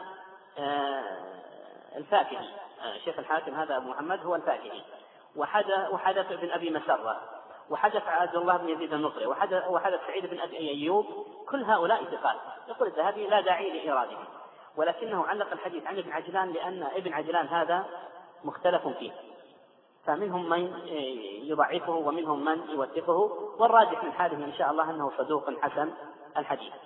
الفاكهي شيخ الحاكم هذا أبو محمد هو الفاكهي، وحدث ابن أبي مسرة، وحدث عبد الله بن يزيد المقري، وحدث سعيد بن أبي أيوب، كل هؤلاء ثقات. يقول الذهبي لا داعي لإراده، ولكنه علق الحديث عن ابن عجلان لأن ابن عجلان هذا مختلف فيه، فمنهم من يضعفه ومنهم من يوثقه، والراجح من حاله إن شاء الله أنه صدوق حسن الحديث.